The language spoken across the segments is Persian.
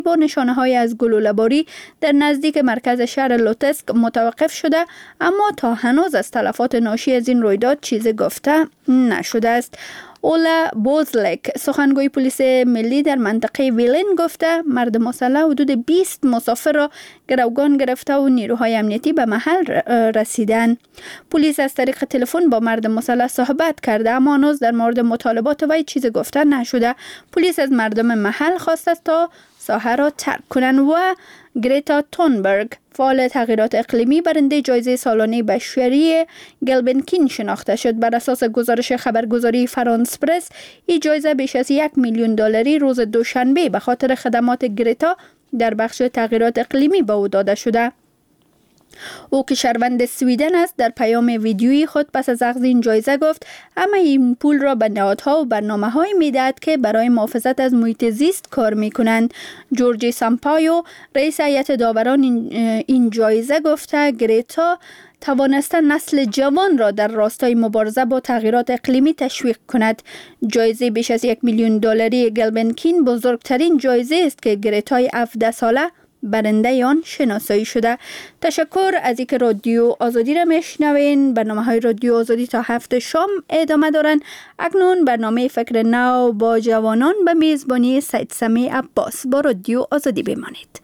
با نشانه‌های از گلوله‌باری در نزدیک مرکز شهر لوتسک متوقف شده، اما تا هنوز از تلفات ناشی از این رویداد چیزی گفته نشده است. اولا بوزلک سخنگوی پلیس ملی در منطقه ویلن گفته مردم مسلح حدود 20 مسافر را گروگان گرفته و نیروهای امنیتی به محل رسیدن. پلیس از طریق تلفن با مردم مسلح صحبت کرده، اما هنوز در مورد مطالبات وی چیزی گفته نشده. پلیس از مردم محل خواسته تا ساحه را ترک کنند و گریتا تونبرگ فعال تغییرات اقلیمی برنده جایزه سالانه بشری گلبنکین شناخته شد. بر اساس گزارش خبرگزاری فرانس پرس، این جایزه بیش از $1,000,000 روز دوشنبه به خاطر خدمات گریتا در بخش تغییرات اقلیمی به او داده شده. او که شهروند سویدن است، در پیام ویدیویی خود پس از اخذ این جایزه گفت اما این پول را به نهادها و برنامه‌های می‌دهد که برای محافظت از محیط زیست کار می‌کنند. جورجی سامپایو رئیس هیئت داوران این جایزه گفته گریتا توانسته نسل جوان را در راستای مبارزه با تغییرات اقلیمی تشویق کند. جایزه بیش از $1,000,000 گلبنکین بزرگترین جایزه است که گریتای 17 ساله برنده آن شناسایی شده. تشکر از اینکه رادیو آزادی را میشنوین. برنامه‌های رادیو آزادی تا 7 شام ادامه دارن. اکنون برنامه فکر نو با جوانان به میزبانی سید سمیع عباس. با رادیو آزادی بمانید.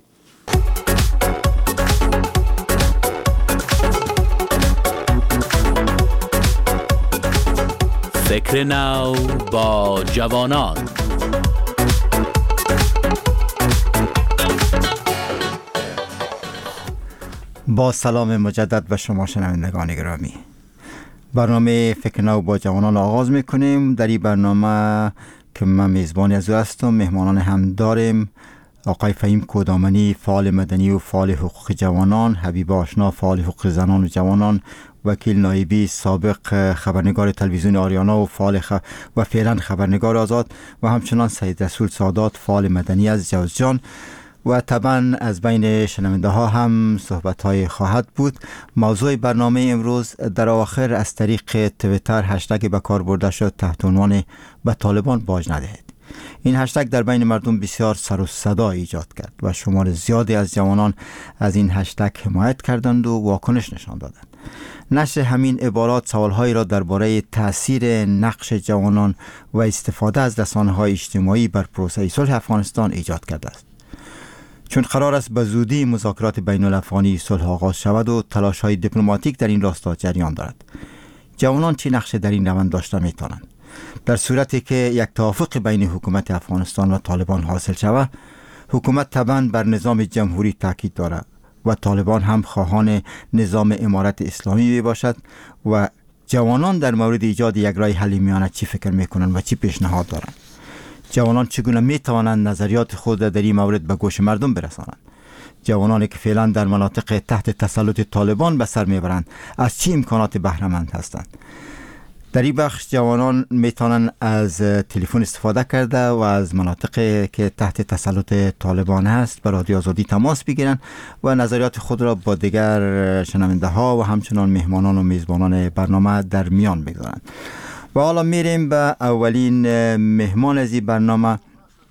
فکر نو با جوانان. با سلام مجدد به شما شنوندگان گرامی، برنامه فکر نو با جوانان آغاز میکنیم. در این برنامه که من میزبانی از او هستم، مهمانان هم داریم. آقای فهیم کودامنی، فعال مدنی و فعال حقوق جوانان، حبیب آشنا، فعال حقوق زنان و جوانان، وکیل نایبی، سابق خبرنگار تلویزیون آریانا و فعال و فعلا خبرنگار آزاد، و همچنان سید رسول سادات، فعال مدنی از جوزجان. و طبعا از بین شنونده ها هم صحبت های خواهد بود. موضوع برنامه امروز در آخر از طریق تویتر هشتگ به کار برده شد تحت عنوان به طالبان باج ندهید. این هشتگ در بین مردم بسیار سر و صدا ایجاد کرد و شمار زیادی از جوانان از این هشتگ حمایت کردند و واکنش نشان دادند. نشر همین عبارات سوالهایی را درباره تأثیر نقش جوانان و استفاده از رسانه‌های اجتماعی بر پروسه صلح افغانستان ایجاد کرده است. چون قرار است به زودی مذاکرات بین الافغانی صلح آغاز شود و تلاش‌های دیپلماتیک در این راستا جریان دارد، جوانان چه نقشی در این روند داشته می‌توانند؟ در صورتی که یک توافق بین حکومت افغانستان و طالبان حاصل شود، حکومت طبعاً بر نظام جمهوری تاکید دارد و طالبان هم خواهان نظام امارت اسلامی می باشد و جوانان در مورد ایجاد یک راه حل میانه چی فکر می‌کنند و چی پیشنهاد دارند؟ جوانان چگونه می توانند نظریات خود در این مورد به گوش مردم برسانند؟ جوانانی که فعلا در مناطق تحت تسلط طالبان به سر میبرند از چه امکانات بهره‌مند هستند؟ در این بخش جوانان می توانند از تلفن استفاده کرده و از مناطقی که تحت تسلط طالبان است به رادیو آزادی تماس بگیرند و نظریات خود را با دیگر شنونده ها و همچنان مهمانان و میزبانان برنامه در میان بگذارند. و حالا میریم به اولین مهمان از این برنامه.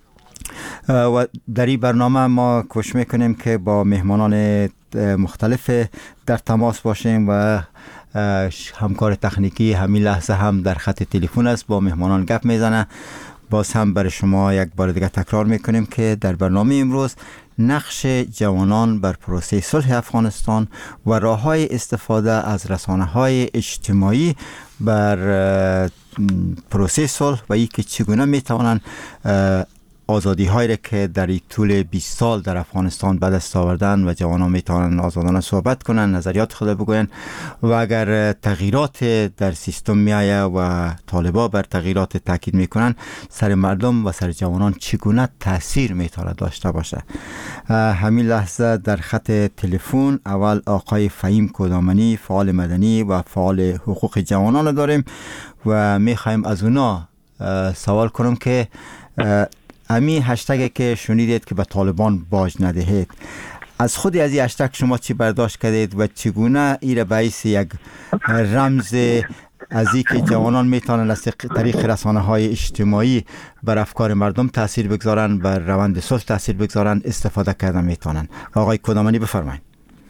و در این برنامه ما کوشش میکنیم که با مهمانان مختلف در تماس باشیم و همکار تکنیکی همین لحظه هم در خط تلفن است، با مهمانان گپ میزنه. باز هم برای شما یک بار دیگه تکرار میکنیم که در برنامه امروز نقش جوانان بر پروسه صلح افغانستان و راه‌های استفاده از رسانه‌های اجتماعی بر پروسه صلح و اینکه چگونه میتوانند آزادی هایی که در طول 20 سال در افغانستان به دست آوردن و جوانان میتوانند آزادانه صحبت کنند، نظریات خود بگویند و اگر تغییرات در سیستم میآید و طالبان بر تغییرات تاکید میکنند، سر مردم و سر جوانان چگونه تاثیر میتواند داشته باشه. همین لحظه در خط تلفن اول آقای فهیم کودامنی، فعال مدنی و فعال حقوق جوانان داریم و میخوایم از اونا سوال کنم که امی هشتگی که شنیدید که به طالبان باج ندهید، از خودی از این هشتگ شما چی برداشت کردید و چگونه این را باعث یک رمز از اینکه جوانان میتونن از طریق رسانه‌های اجتماعی بر افکار مردم تاثیر بگذارن، بر روند صلح تاثیر بگذارن، استفاده کردن میتونن. آقای کدامانی بفرمایید.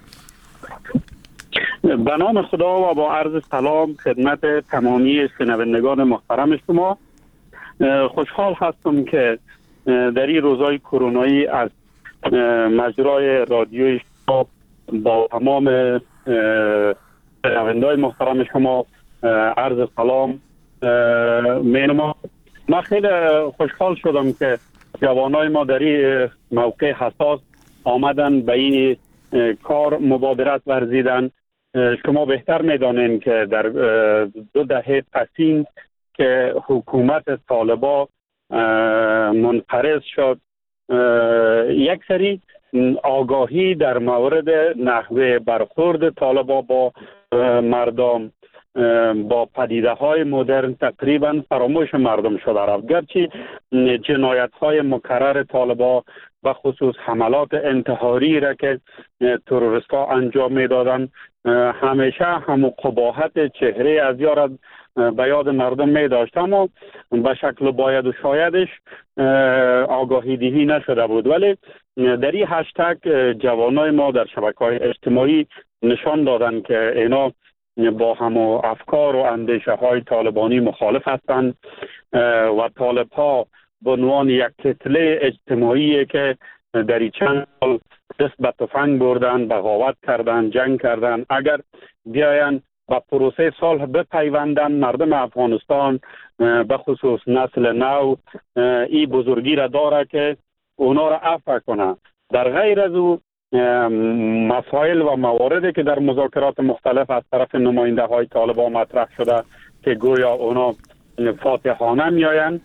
به نام خدا و با عرض سلام خدمت تمامی شنوندگان محترم شما. خوشحال هستم که در این روزهای کرونایی از مجرای رادیوی شما با تمام شنوندگان محترم شما عرض سلام مینمام. من خیلی خوشحال شدم که جوانای ما در این موقع حساس آمدن به این کار مبادرت ورزیدن. شما بهتر میدانین که در 2 دهه پسین که حکومت طالبان منقرض شد، یک سری آگاهی در مورد نحوه برخورد طالبان با مردم، با پدیده های مدرن تقریبا فراموش مردم شده رفت. گرچه جنایت های مکرر طالبان و خصوص حملات انتحاری را که تروریست ها انجام میدادند همیشه هم قباحت چهره از یارد به یاد مردم می داشت، اما به شکل باید و شایدش آگاهی دهی نشده بود. ولی در این هشتگ جوانای ما در شبکه‌های اجتماعی نشان دادن که اینا با هم افکار و اندیشه های طالبانی مخالف هستند و طالب ها به عنوان یک کتله اجتماعی که در این چند سال دست به تفنگ بردن، بغاوت کردن، جنگ کردن، اگر بیاین و پروسه صلح بپیوندن، مردم افغانستان به خصوص نسل نو این بزرگی را داره که اونا را عفو کنه. در غیر از او مسائل و مواردی که در مذاکرات مختلف از طرف نماینده های طالبان مطرح شده که گویا اونا فاتحانه میآیند،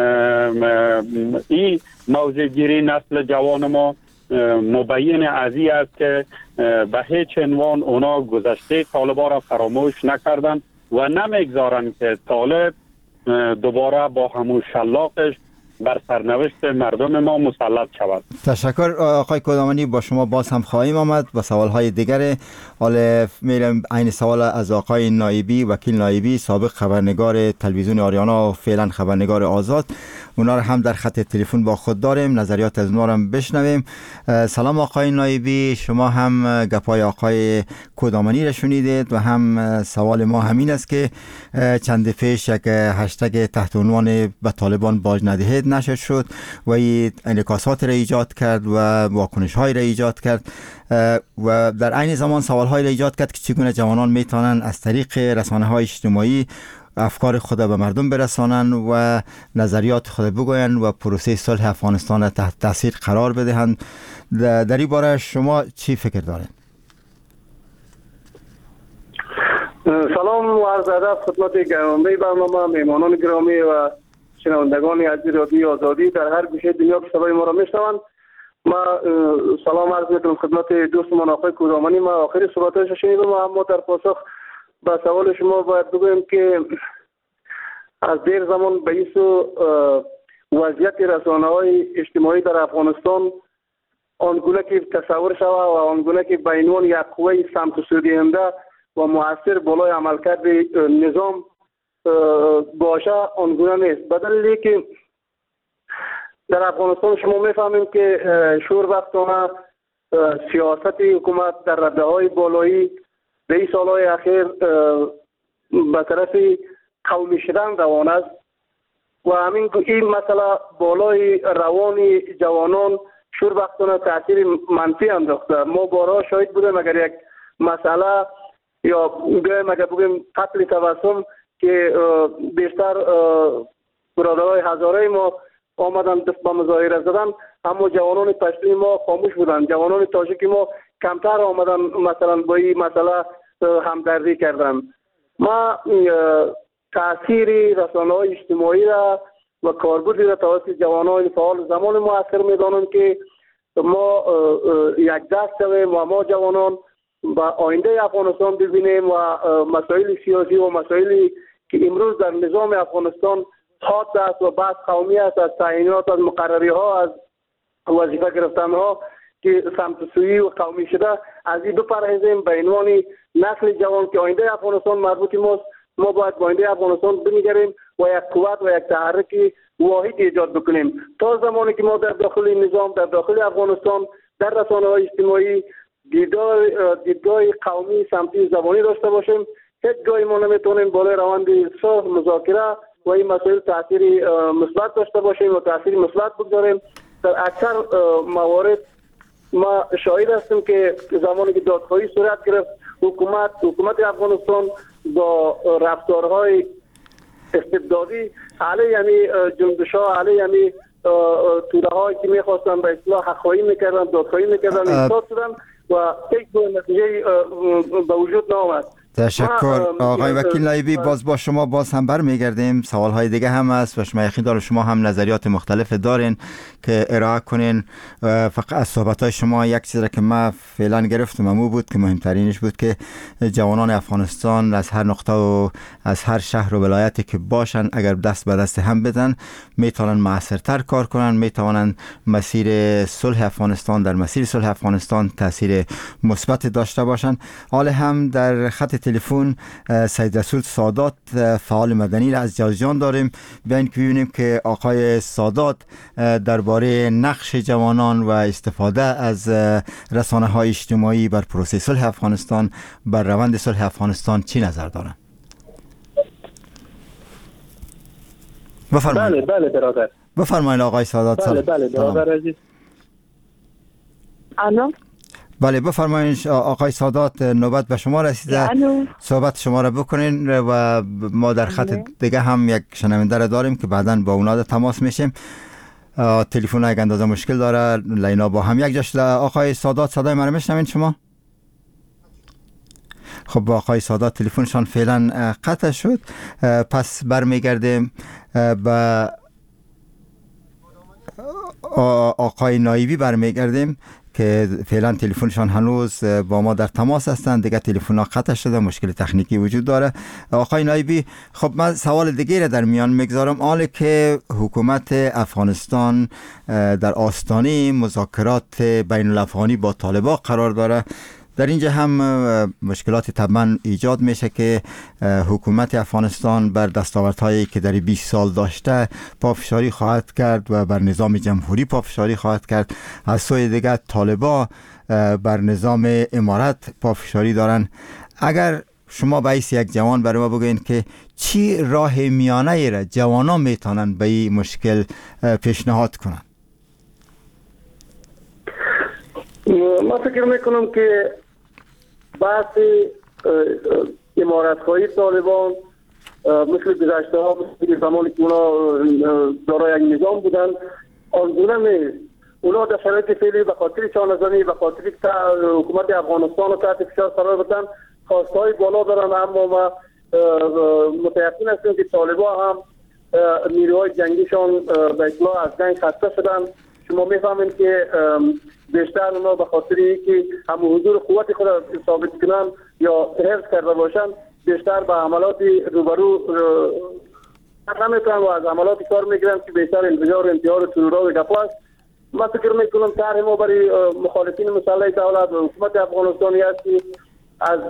این موضع گیری نسل جوان ما مبین از این است که به هیچ عنوان اونا گذشته طالبان را فراموش نکردن و نمیگذارن که طالب دوباره با همون شلاقش بر سرنوشت مردم ما مسلط شود. تشکر آقای کدامانی. با شما باز هم خواهیم آمد با سوالهای دیگر. حالا میرم عین سوال از آقای نایبی، وکیل نایبی، سابق خبرنگار تلویزیون آریانا و فعلا خبرنگار آزاد. اونا رو هم در خط تلفن با خود داریم، نظریات از اونا رو هم بشنویم. سلام آقای نایبی، شما هم گپای آقای کدامانی را شنیدید و هم سوال ما همین است که چند پیش یک هشتگ تحت عنوان به طالبان باج ندهید نشر شد و این انعکاسات را ایجاد کرد و واکنش های را ایجاد کرد و در عین زمان سوال های را ایجاد کرد که چگونه جوانان میتونن از طریق رسانه های اجتماعی افکار خود به مردم برسانند و نظریات خود بگویند و پروسه صلح افغانستان را تحت تاثیر قرار بدهند. در این باره شما چی فکر دارید؟ سلام و عرض ادب خدمت گرامی برنامه، میهمانان گرامی و شنوندگان عزیز رادیو آزادی در هر گوشه دنیا که صدای ما را میشنوند. ما سلام عرض میکنم خدمت دوستمان آقای کدامانی. ما آخری صحبتش شنیدم، اما در پاسخ به سوال شما باید بگویم که از دیر زمان به این وضعیت رسانه‌های اجتماعی در افغانستان آنگونه که تصور شود و آنگونه که به عنوان یک قوه سمت سو دهنده و مؤثر بالای عملکرد نظام باشه آنگونه نیست. به دلیلی که در افغانستان شما میفهمیم که شوربختانه سیاست حکومت در رده‌های بالایی به این سالهای اخیر به طرف قومی شدن روان است و این مسئله بالای روان جوانان شوربختانه تاثیر منفی انداخته. ما بارها شاهد بودیم اگر یک مسئله یا اگر بگیم قتل تبسم که بیشتر برادرای هزاره ما آمدن دست به مظاهره زدن، اما جوانان پشتون ما خاموش بودن. جوانان تاجیک ما کمتر آمدن مثلا با این مسئله همدردی کردن. ما تاثیر رسانه‌های اجتماعی را و کاربردی را توسط جوانان فعال زمان مؤثر می‌دانم که ما یک دست شویم و ما جوانان با آینده افغانستان ببینیم و مسائل سیاسی و مسائلی که امروز در نظام افغانستان حاد است و بعض قومی است، از تعیینات، از مقرری ها، از وظیفه گرفتن ها که سمت سویی و قومی شده، از این بپرهیزیم به عنوان نسل جوان که آینده افغانستان مربوط ماست ما باید با آینده افغانستان بنگریم و یک قوت و یک تحرک واحد ایجاد بکنیم. تا زمانی که ما در داخل نظام، در داخل افغانستان، در رسانه‌های اجتماعی دیدگاه قومی، سمتی، زبانی داشته باشیم، هیچ جایی ما نمیتونیم بالای روند صلح، مذاکره و این مسائل تاثیر مثبت داشته باشیم و تاثیر مثبت بگذاریم. در اکثر موارد ما شاهد هستیم که زمانی که دادخواهی صورت گرفت، حکومت افغانستان با رفتارهای استبدادی علیه یعنی جنبش‌ها، علیه یعنی توده‌هایی که می‌خواستن به اصطلاح حق‌خواهی می‌کردن، دادخواهی می‌کردن، ایستاد شدن و هیچ نتیجه به وجود نآمد. تشکر آقای وکیل نایبی. باز با شما باز هم برمیگردیم. سوال‌های دیگه هم هست و شما یقین دارم شما هم نظریات مختلف دارین که ارائه کنین. فقط از صحبت‌های شما یک چیزی که من فعلا گرفتم امو بود که مهمترینش بود که جوانان افغانستان از هر نقطه و از هر شهر و ولایتی که باشن اگر دست به دست هم بدن میتونن موثرتر کار کنن، میتونن مسیر صلح افغانستان در مسیر صلح افغانستان تاثیر مثبت داشته باشن. حالا هم در خط تلفن سید رسول سادات فعال مدنی را از جوزجان داریم. بیاین که ببینیم که آقای سادات درباره نقش جوانان و استفاده از رسانه‌های اجتماعی بر پروسه صلح افغانستان، بر روند صلح افغانستان چی نظر دارن. بفرمایید. بله برادر. بفرمایید آقای سادات. بله برادر عزیز. الو. بله بفرمایید آقای سادات، نوبت به شما رسیده. صحبت شما را بکنین و ما در خط دیگه هم یک شنونده را داریم که بعداً با اونا تماس میشیم. تلفن یک اندازه مشکل داره، لینا با هم یک جاش. آقای سادات صدای من میشنوین شما؟ خب با آقای سادات تلفنشان فعلا قطع شد. پس برمیگردیم به آقای نایبی برمیگردیم که فعلا تلفنشان هنوز با ما در تماس هستند. دیگه تلفن ها قطع شده، مشکل تکنیکی وجود داره. آقای نایبی، خب من سوال دیگه را در میان میگذارم. حالا که حکومت افغانستان در آستانه مذاکرات بین الافغانی با طالبان قرار داره، در اینجا هم مشکلات طبعا ایجاد میشه که حکومت افغانستان بر دستاوردهایی که در 20 سال داشته پافشاری خواهد کرد و بر نظام جمهوری پافشاری خواهد کرد. از سوی دیگر طالبان بر نظام امارت پافشاری دارن. اگر شما باعث یک جوان برای ما بگوین که چی راه میانه را جوانان میتونن به این مشکل پیشنهاد کنن؟ ما فکر میکنم که بحث امارتخواهی طالبان مثل گذشته ها، مثل زمانی که اونا دارای یک نظام بودن، آنگونه نیست. اونا در شرایط فعلی به خاطر چانه‌زنی، به خاطر حکومت افغانستان رو تحت فشار قرار بدن، خواستهای بالا دارن. اما ما متیقن هستیم که طالبان هم نیروهای جنگیشان به اصطلاح از جنگ خسته شدن. شما میفهمید که بیشتر اونا به خاطر اینکه هم حضور قوت خود را ثابت کنن یا حفظ کرده باشن، بیشتر به عملات روبرو نمیتونن و از عملاتی کار میگیرن که بیشتر انفجار و انتحار و ترورها و گپا است. من فکر میکنم طرح ما برای مخالفین مسلح دولت و حکومت افغانستانی است که از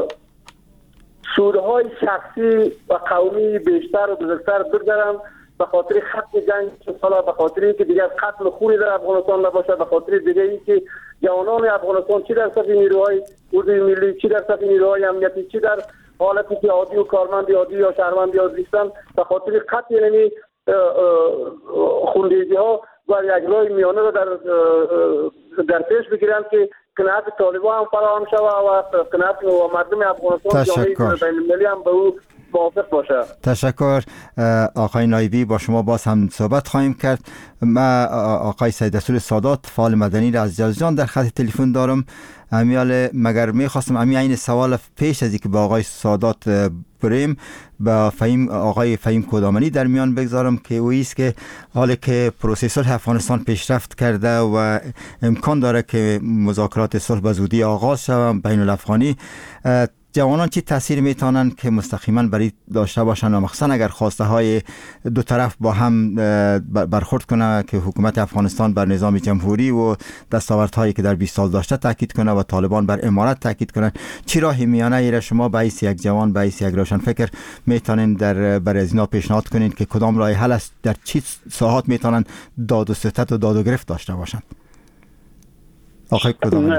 سودهای شخصی و قومی بیشتر و بزرگتر بگذارن، به خاطر ختم جنگ سالا، به خاطر اینکه دیگر قتل خونی در افغانستان نباشه، به خاطر دیگه اینکه جوانان افغانستان چی در صف نیروهای اردوی ملی، چی در صف نیروهای امنیتی، چی در حالتی که عادی و کارمند عادی یا شهروند عادی هستند، به خاطر قتل یعنی خونریزی ها و یک راه میانه را در پیش بگیرند که قناعت طالبان هم فراهم شود و قناعت مردم افغانستان جامعه بین المللی هم به او موافق باشه. تشکر آقای نایبی، با شما باز هم صحبت خواهیم کرد. من آقای سید رسول سادات فعال مدنی را از جوزجان در خط تلفن دارم. امیال مگر میخواستم این سوال پیش از اینکه با آقای سادات بریم با آقای فهیم کدامنی در میان بگذارم که اویست که حالا که پروسه صلح افغانستان پیشرفت کرده و امکان داره که مذاکرات صلح به زودی آغاز شود بین الافغانی، جوانان چی تاثیر میتونن که مستقیما برای داشته باشن و مخصوصا اگر خواسته های دو طرف با هم برخورد کنه که حکومت افغانستان بر نظام جمهوری و دستاوردهایی که در 20 سال داشته تاکید کنه و طالبان بر امارت تاکید کنن، چی راه میانه ای شما به حیث یک جوان، به حیث یک روشن فکر میتونین برای از اینا پیشنهاد کنین که کدام راه حل است، در چی ساحات میتونن داد و ستد و داد و گرفت داشته باشن؟ آقای کدامانی.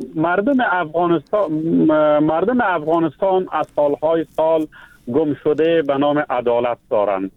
مردم افغانستان از سالهای سال گم شده به نام عدالت دارند.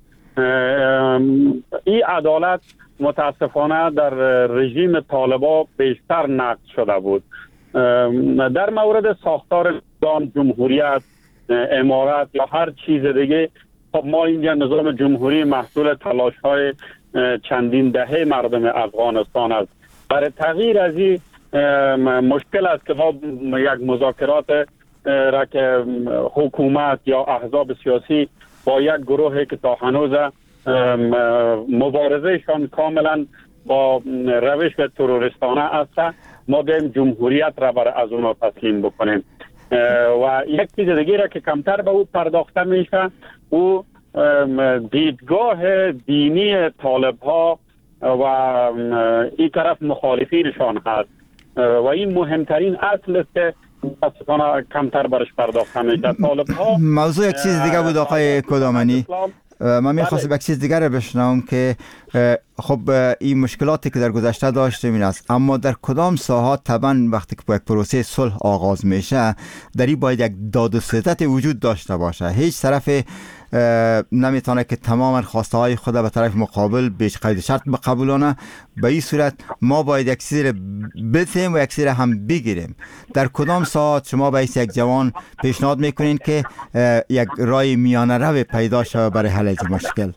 این عدالت متاسفانه در رژیم طالبان بیشتر نقض شده بود. در مورد ساختار نظام جمهوریت، امارت یا هر چیز دیگه، خب ما اینجا نظام جمهوری محصول تلاش‌های چندین دهه مردم افغانستان است. برای تغییر از این مشکل است که ما یک مذاکرات را که حکومت یا احزاب سیاسی با یک گروهی که تا هنوز مبارزهشان کاملا با روش تروریستانه است، ما دیم جمهوریت را برای از اونا تسلیم بکنیم. و یک چیز دیگه را که کمتر به او پرداخته میشه، او دیدگاه دینی طالب ها و این طرف مخالفینشان هست و این مهمترین اصل است که کمتر برش پرداخته میشه. طالب ها موضوع یک چیز دیگه بود آقای کدامانی. من میخواستم یک چیز دیگر رو بشنوم که خب این مشکلاتی که در گذشته داشتیم این است، اما در کدام ساحات طبعا وقتی که با یک پروسه صلح آغاز میشه در این باید یک داد و ستد وجود داشته باشه. هیچ طرف نمیتونه که تماما خواسته های خود به طرف مقابل بیش قید شرط بقبولانه. به این صورت ما باید یک چیزی رو بدیم و یک چیزی رو هم بگیریم. در کدام ساعت شما به حیث یک جوان پیشنهاد میکنین که یک راه میانه رو پیدا شود برای حل مشکل؟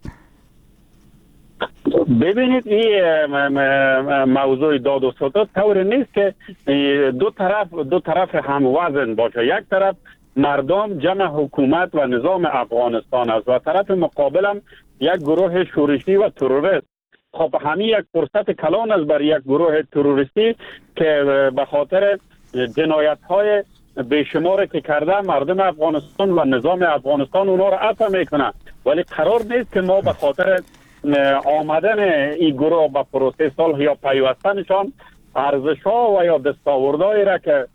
ببینید این موضوع داد و ستد طور نیست که دو طرف هم وزن باشه. یک طرف مردم جمع حکومت و نظام افغانستان است و طرف مقابل هم یک گروه شورشی و تروریست. خب همین یک فرصت کلان است برای یک گروه تروریستی که به خاطر جنایت های بیشماری که کرده مردم افغانستان و نظام افغانستان اونا را عفو میکنه. ولی قرار نیست که ما به خاطر آمدن این گروه به پروسه صلح یا پیوستنشان ارزش‌ها و یا دستاوردهایی را که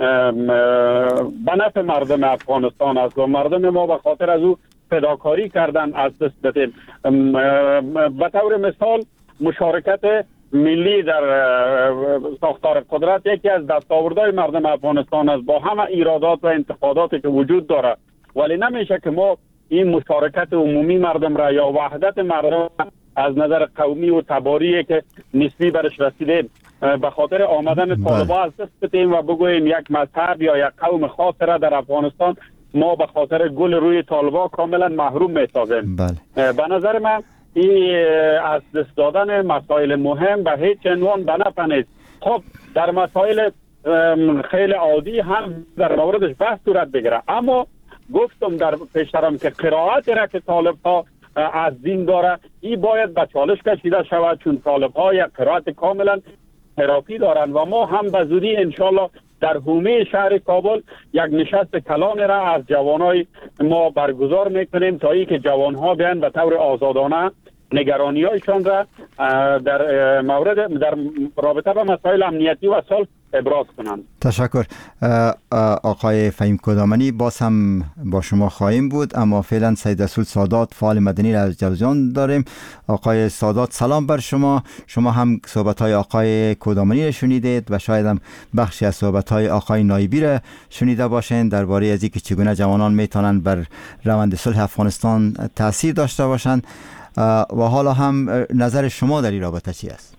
به نفع مردم افغانستان است و مردم ما به خاطر از او فداکاری کردن از دست بدیم. به طور مثال مشارکت ملی در ساختار قدرت یکی از دستاوردهای مردم افغانستان است با همه ایرادات و انتقاداتی که وجود داره، ولی نمیشه که ما این مشارکت عمومی مردم را یا وحدت مردم از نظر قومی و تباری که نسبی برش رسیده به خاطر آمدن طالبان از دست بدیم و بگوییم یک مذهب یا یک قوم خاص را در افغانستان ما به خاطر گل روی طالبان کاملا محروم می‌سازیم. به نظر من این از دست دادن مسائل مهم به هیچ عنوان به نفع نیست. خب در مسائل خیلی عادی هم در موردش بحث صورت بگیره، اما گفتم در پیشترم که قرائت را که طالب ها از دین داره این باید به چالش کشیده شود، چون طالب ها یک قرائت کاملا تراپی دارن و ما هم به زودی انشالله در حومه شهر کابل یک نشست کلان را از جوانای ما برگزار میکنیم تا ای که جوان ها بیان به طور آزادانه نگرانی هایشان را در رابطه با مسائل امنیتی و صلح ابراز کنند. تشکر. آقای فهیم کدامانی باز هم با شما خواهیم بود، اما فعلا سید رسول سادات فعال مدنی را از جوزجان داریم. آقای سادات سلام بر شما. شما هم صحبت های آقای کدامانی را شنیدید و شاید هم بخشی از صحبت های آقای نایبی را شنیده باشین درباره از اینکه چگونه جوانان میتونن بر روند صلح افغانستان تاثیر داشته باشند و حالا هم نظر شما در این رابطه چی است؟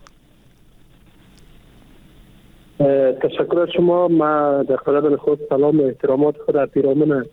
تشکر از شما. من در خدمت خود سلام و احترامات خود در پیرامون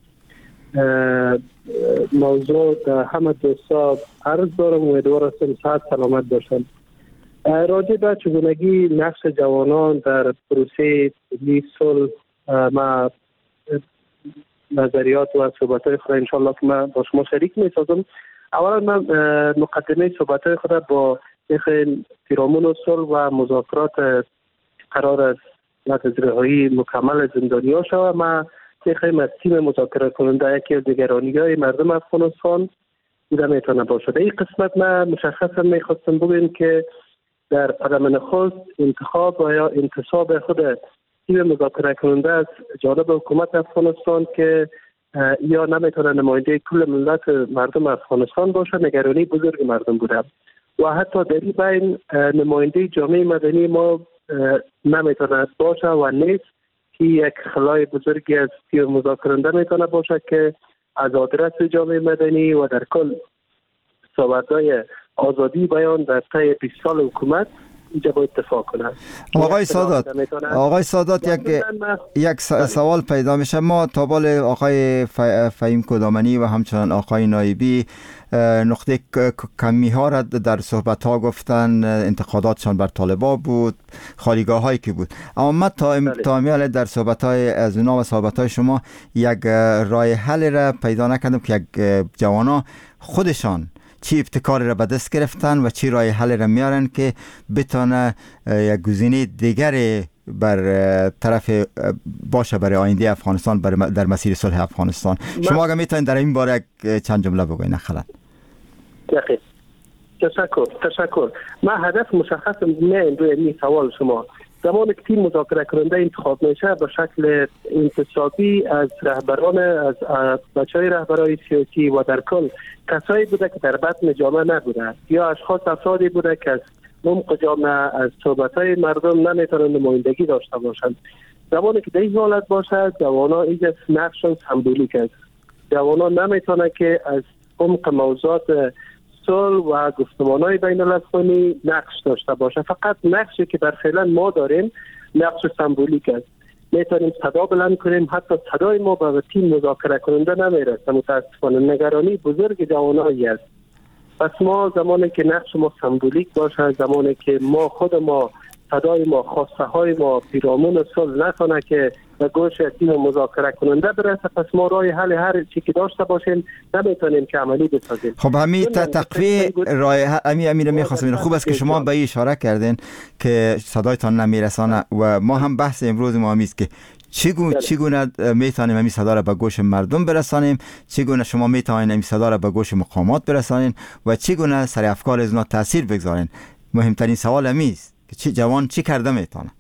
موضوع در همه دوستا عرض دارم و امیدوار هستم صحت سلامت باشند. راجع به چگونگی نقش جوانان در پروسه صلح ما نظریات و صحبت‌های خود انشاءالله که من با شما شریک می‌سازم. اولا من مقدمه صحبت‌های خود با پیرامون صلح و مذاکرات قرار است نتیجه‌های مکمل زندانی‌ها شود. من میخوایم از تیم مذاکره کننده یکی از نگرانی‌های مردم افغانستان بوده میتونه باشه. در این قسمت من مشخصا میخواستم بگویم که در قدم نخست انتخاب و یا انتصاب خود تیم مذاکره کننده از جانب حکومت افغانستان که یا نمیتونه نماینده کل ملت مردم افغانستان باشه نگرانی بزرگ مردم بوده و حتی در این بین نماینده جامعه مدنی ما نمیتونه باشه و نیست که یک خلای بزرگی از تیم مذاکرنده میتونه باشه که از آدرس جامعه مدنی و در کل صحبت‌های آزادی بیان در طی 20 سال حکومت اینجا باید اتفاق کنه. آقای سادات یک سوال پیدا میشه. ما تا بال آقای فهیم کدامنی و همچنان آقای نایبی نقطه کمی ها را در صحبت ها گفتن، انتقاداتشان بر طالبان بود، خالیگاه هایی که بود، اما من تا میال در صحبت های از اونا و صحبت های شما یک راه حل را پیدا نکردم که یک جوانا خودشان چی ابتکار را به دست گرفتن و چی راه حل را میارن که بتونه یک گزینه دیگر بر طرف باشه برای آینده افغانستان در مسیر صلح افغانستان. شما اگر میتونید در این باره چند جمله بگوین نخلن. تشکر. من هدف مشخصم نه روی این سوال شما. زمانی که تیم مذاکره کننده انتخاب میشه به شکل انتصابی از رهبران از بچهای رهبرای سیاسی و در کل کسایی بوده که در بطن جامعه نبوده یا افرادی بوده که از عمق جامعه از صحبتهای مردم نمیتونن نمایندگی داشته باشند. زمانی که در این حالت باشه جوانا اینجا نقششون سمبولیک است. جوانا نمیتونه که از عمق موضوعات صلح و گفتمان‌های بین الافغانی نقش داشته باشه. فقط نقشی که در فعلا ما داریم نقش سمبولیک است. میتونیم صدا بلند کنیم، حتی صدای ما به تیم مذاکره کننده نمیرسه. متاسفانه نگرانی بزرگ جوانایی است. پس ما زمانی که نقش ما سمبولیک باشه، زمانی که خود ما صدای ما، خواسته های ما پیرامون صلح نکنه که به گوش تیم مذاکره کننده برسه، پس ما راه حل هر چی که داشته باشیم نمیتونیم که عملی بسازیم. خب همین تقویه راه امیر میخواستم. خوب است که شما به اشاره کردین که صدایتان نمیرسانه و ما هم بحث امروز ما همیست که چگونه میتونیم همین صدا را به گوش مردم برسانیم، چگونه شما میتونید همین صدا را به گوش مقامات برسانین و چگونه سر افکار از اونا تاثیر بگذارین. مهمترین سوال همیست که جوان چی کرده میتونه.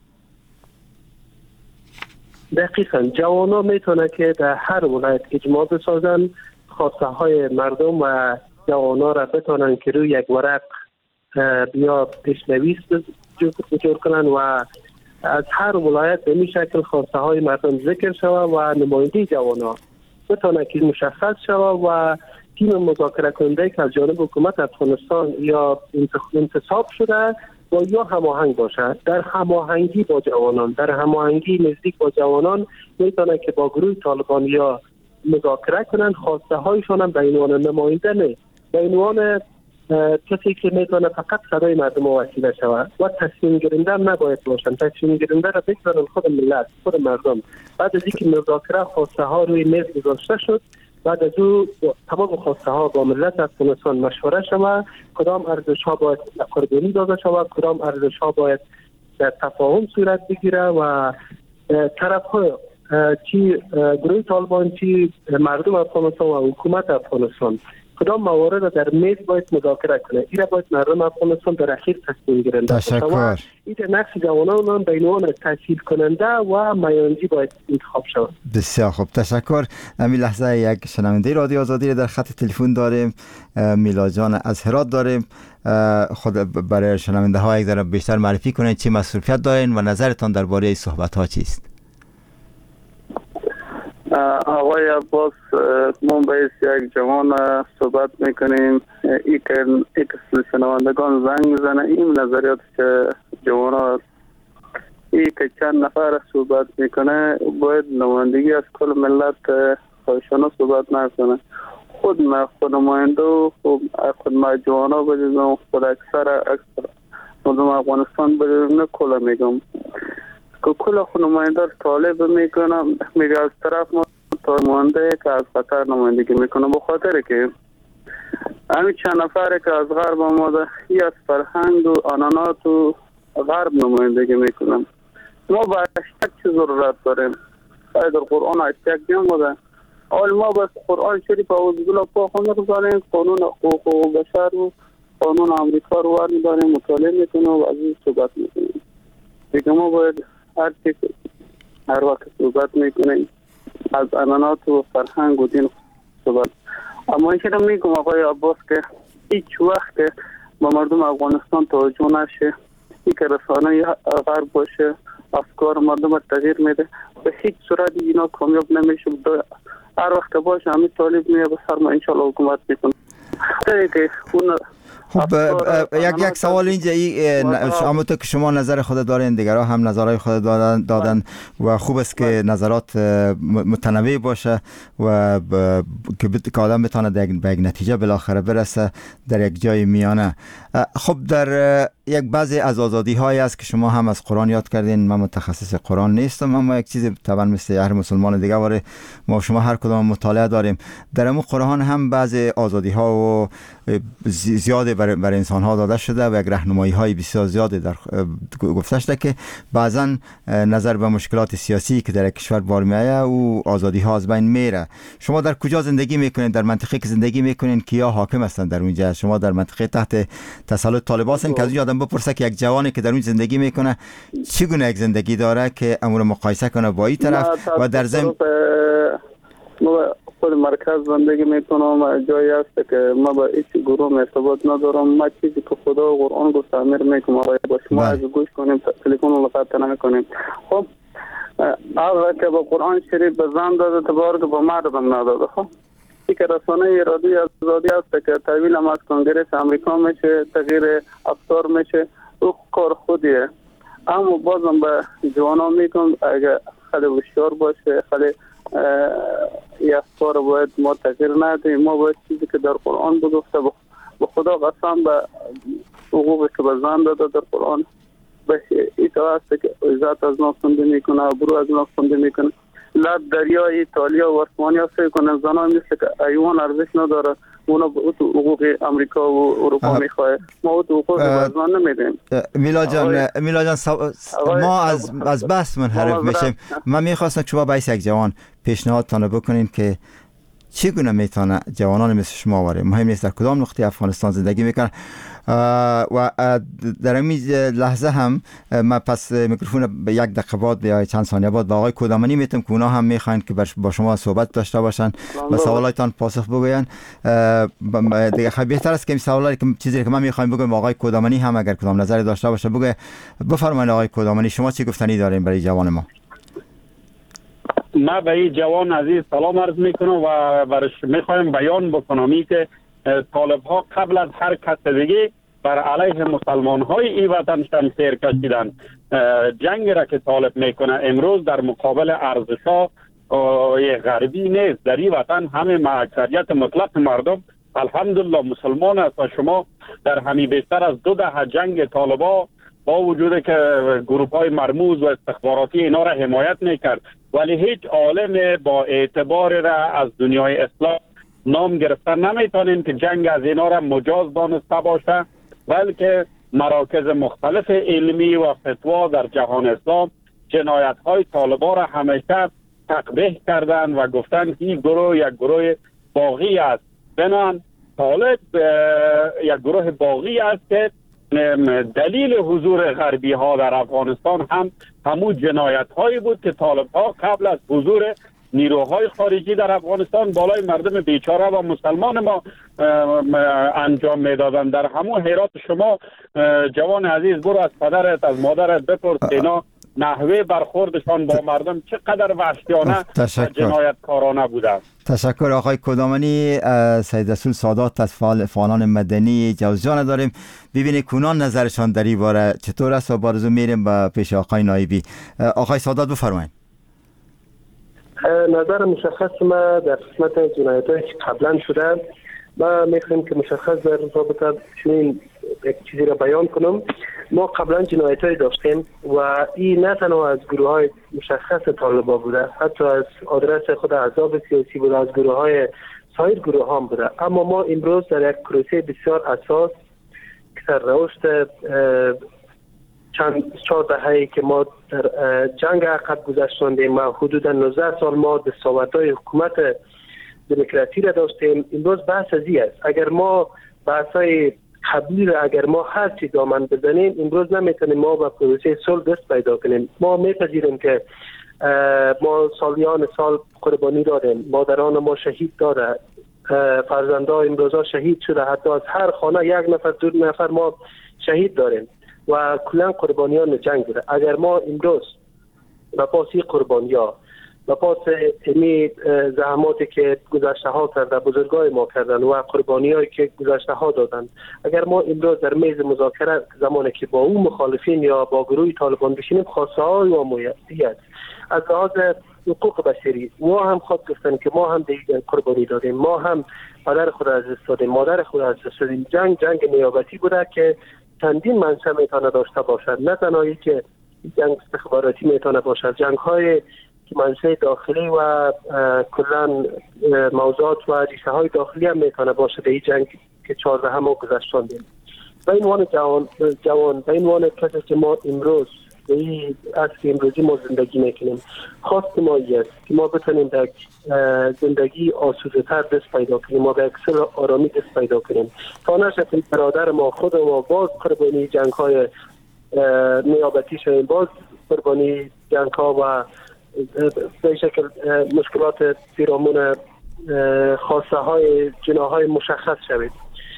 دقیقاً جوانا میتونه که در هر ولایت اجماع بسازن، خواسته های مردم و جوانا را بتونن که روی یک ورق بیا پیشنویس جور کنن و از هر ولایت به این شکل خواسته های مردم ذکر شود و نماینده جوانا بتونه که مشخص شود و تیم مذاکره کننده که از جانب حکومت افغانستان یا انتصاب شده و یا هماهنگ باشه. در هماهنگی با جوانان، در هماهنگی نزدیک با جوانان میتونه که با گروه طالبان یا مذاکره کنن، خواسته هایشان هم به عنوان نماینده نه، به عنوان کسی که میتونه فقط صدای مردم وسیله شود و تصمیم گیرنده هم نباید باشن. تصمیم گیرنده را بگذارن خود ملت، خود مردم. بعد از اینکه مذاکره خواسته ها روی میز گذاشته شد، بعد از او تمام خواسته ها با ملت افغانستان مشوره شود، کدام ارزش ها باید قربانی داده شود، کدام ارزش ها باید در تفاهم صورت بگیره و طرف ها چی گروه طالبان چی مردم افغانستان و حکومت افغانستان کدام موارد در میز باید مذاکره کنه. این باید مردم افغانستان در اخیر تصمیم گیرنده. تشکر. این نقش جوانان به عنوان تسهیل کننده و میانجی باید انتخاب شود. بسیار خوب، تشکر. همین لحظه یک شنونده رادیو آزادی در خط تلفن داریم، میلا جان از هرات داریم. خود برای شنونده ها یک ذره بیشتر معرفی کنید، چی مصروفیت دارین و نظرتان درباره صحبت ها چیست؟ آقای عباس، ما باید یک جوان صحبت میکنیم. ای که شنوندگان زنگ میزنه این نظریات که جوان ها ای که چند نفر صحبت میکنه باید نمایندگی از کل ملت خواهشانه صحبت نکنه. خود نماینده و خود ما جوان ها بجزم، خود اکثر مردم افغانستان بجزم، کل میگم که کل نماینده طالب میکنم، میگه از طرف ما نماینده که از قطر نمایندگی میکنم، بخاطر که همین چند نفره که از غرب آماده ای از فرهنگ و آنانات و غرب نمایندگی میکنم. ما به اشتک چه ضرورت داریم؟ در قرآن اشتیاق نموده. اول ما بس قرآن شریف و بالله پاک می‌گذاریم، قانون حقوق بشر و قانون آمریکا رو برمی‌داریم، مطالعه می‌کنیم و از این صحبت می‌کنیم. دیگه ما باید هر وقت صحبت می‌کنیم از عنعنات و فرهنگ و دین صحبت. اما این رو میگم آقای عباس که هیچ وقت با مردم افغانستان توجه نشه، این که رسانه غرب باشه افکار مردم رو تغییر میده، به هیچ صورت اینا کامیاب نمیشه. هر وقت باشه همین طالب میاد بسر ما انشالله حکومت میکنه. که اون خب یک سوال اینجا همونطور که شما نظر خود دارین، دیگرها هم نظرهای خود دادن و خوب است که نظرات متنوع باشه و که آدم بتونه به یک نتیجه بالاخره برسه در یک جای میانه. خب در یک بعضی از آزادی هایی است که شما هم از قرآن یاد کردین. من متخصص قرآن نیستم، اما یک چیز طبعا مثل هر مسلمان دیگه واره ما شما هر کدام مطالعه داریم. در اون قرآن هم بعضی آزادی ها و زیاده بر انسان ها داده شده و یک راهنمایی های بسیار زیاده در گفته شده که بعضا نظر به مشکلات سیاسی که در کشور بار میآید و آزادی ها از بین میره. شما در کجا زندگی میکنین؟ در منطقه که زندگی میکنین کیا حاکم هستن در اونجا؟ شما در منطقه تحت تسلط طالبان هستن که از اون آدم بپرسه که یک جوانی که در اون زندگی میکنه چگونه یک زندگی داره که امور مقایسه کنه با این طرف و در ضمن خود مرکز زندگی میکنم. جایی هست که ما با هیچ گروه ارتباط ندارم. ما چیزی که خدا و قرآن گفت امر میکنم آقای با شما از گوش کنیم، تلفن رو قطع نکنیم. خب آقا که با قرآن شریف به زن داده تبارک با مردم نداده. خب این که رسانه ارادی آزادی هست که تحویل هم از کنگرس امریکا میشه، تغییر افکار میشه، او کار خودیه. اما بازم به جوانا میگم اگه خیلی هوشیار باشه، خیلی این افکار باید ما تغییر ندیم. ما باید چیزی که در قرآن بگفته به خدا قسم به حقوقی که به زن داده در قرآن به ایتا هست که عزت از ناس خونده میکنه، ابرو از ناس خونده میکنه. لد دریای ایتالیا و عثمانی هست کنه زنان مثل که ایوان ارزش نداره، اونا به حقوق امریکا و اروپا میخواه، ما او حقوق بزمان نمیدیم. میلا جان ما از بحث منحرف میشیم. من میخواستم شما باید یک جوان پیشنهادتان بکنین که چگونه میتونه جوانان مثل شما واره، مهم نیست در کدام نقطه افغانستان زندگی میکنن و در این لحظه هم من پس میکروفون به یک دقیقه بعد یا چند ثانیه بعد با آقای کودامنی میتونم که اونا هم میخواین که با شما صحبت داشته باشن و سوالایتان پاسخ بگوین. دیگه خیلی بهتر است که این سوالی که چیزی که من میخوایم بگم آقای کودامنی هم اگر کدام نظری داشته باشه بگه. بفرمایید آقای کودامنی، شما چی گفتنی دارین برای جوان ما؟ من به این جوان عزیز سلام عرض میکنم و برش میخوایم بیان بکنم که طالب ها قبل از هر کس دیگه بر علیه مسلمان های این وطن شمشیر کشیدن. جنگ را که طالب میکنه امروز در مقابل ارزش ها غربی نیست. در این وطن همه اکثریت مطلق مردم الحمدلله مسلمان است و شما در همین بیشتر از 2 دهه جنگ طالبا با وجود که گروه های مرموز و استخباراتی اینا را حمایت میکرد ولی هیچ عالم با اعتبار را از دنیای اسلام نام گرفتن نمیتونین که جنگ از اینا را مجاز دانسته باشه، بلکه مراکز مختلف علمی و فتوا در جهان اسلام جنایت های طالبان را همیشه تقبیح کردند و گفتند که این گروه یک گروه باغی است. بنان طالب یک گروه باغی است که دلیل حضور غربی ها در افغانستان هم همون جنایت هایی بود که طالب ها قبل از حضور نیروهای خارجی در افغانستان بالای مردم بیچاره و مسلمان ما انجام میدادن. در همون هرات شما جوان عزیز برو از پدرت از مادرت بپرس اینا نحوه برخوردشان با مردم چقدر وحشیانه و جنایتکارانه بوده. تشکر آقای کودامنی. سید رسول سادات از فعالان مدنی جوزجان داریم. ببینید کنان نظرشان در این باره چطور است و بارزو میریم به پیش آقای نایبی. آقای سادات بفرمایید. نظر مشخص ما در قسمت جنایت‌هایی که قبلا شده ما میخوایم که مشخص در رابطه چنین یک چیزی را بیان کنم. ما قبلا جنایت‌هایی داشتیم و این نه تنها از گروه‌های مشخص طالبان بوده، حتی از آدرس خود احزاب سیاسی بوده، از گروه‌های سایر گروه هم بوده. اما ما امروز در یک پروسه بسیار اساس که در رشد 4 دهه‌ای که ما در جنگ عقب گذشتیم و حدود 19 سال ما دستاوردهای حکومت دموکراسی را داشتیم. امروز بحث ازی است. اگر ما بحثای قبلی را اگر ما هر چی دامن بزنیم، امروز نمیتونیم ما به پروسه صلح دست پیدا کنیم. ما میپذیریم که ما سالیان سال قربانی دادیم، مادران ما شهید داده، فرزندان امروزا شهید شده، حتی از هر خانه 1 نفر 2 نفر ما شهید داریم و کلا قربانیان جنگ بوده. اگر ما امروز به پاس قربانیا، به پاس امی زحماتی که گذشته ها کرده بزرگای ما کردن و قربانیایی که گذشته ها دادن، اگر ما امروز در میز مذاکره زمانی که با اون مخالفین یا با گروه طالبان بشینیم، خواسته های ما مویتی است. از لحاظ حقوق بشری ما هم خود گفتن که ما هم دیگه قربانی دادیم، ما هم پدر خود از دست دادیم، مادر خود از دست دادیم. جنگ نیابتی بوده که چندین منشأ میتونه داشته باشد، نه تنهایی که جنگ استخباراتی میتونه باشد، جنگ های که منشأ داخلی و کلا موضوعات و ریشه های داخلی هم میتونه باشه. این جنگ که 14 ما گذشتیم به عنوان جوان به عنوان کسی که ما امروز به این عصر امروزی ما زندگی میکنیم، خواست ما است که ما بتونیم در زندگی آسوده تر دست پیدا کنیم، ما به اکسل آرامی دست پیدا کنیم تا نشد برادر ما خود ما باز قربانی جنگ های نیابتی شویم، باز قربانی جنگ ها و به شکل مشکلات پیرامون خواسته های جناهای مشخص شوید.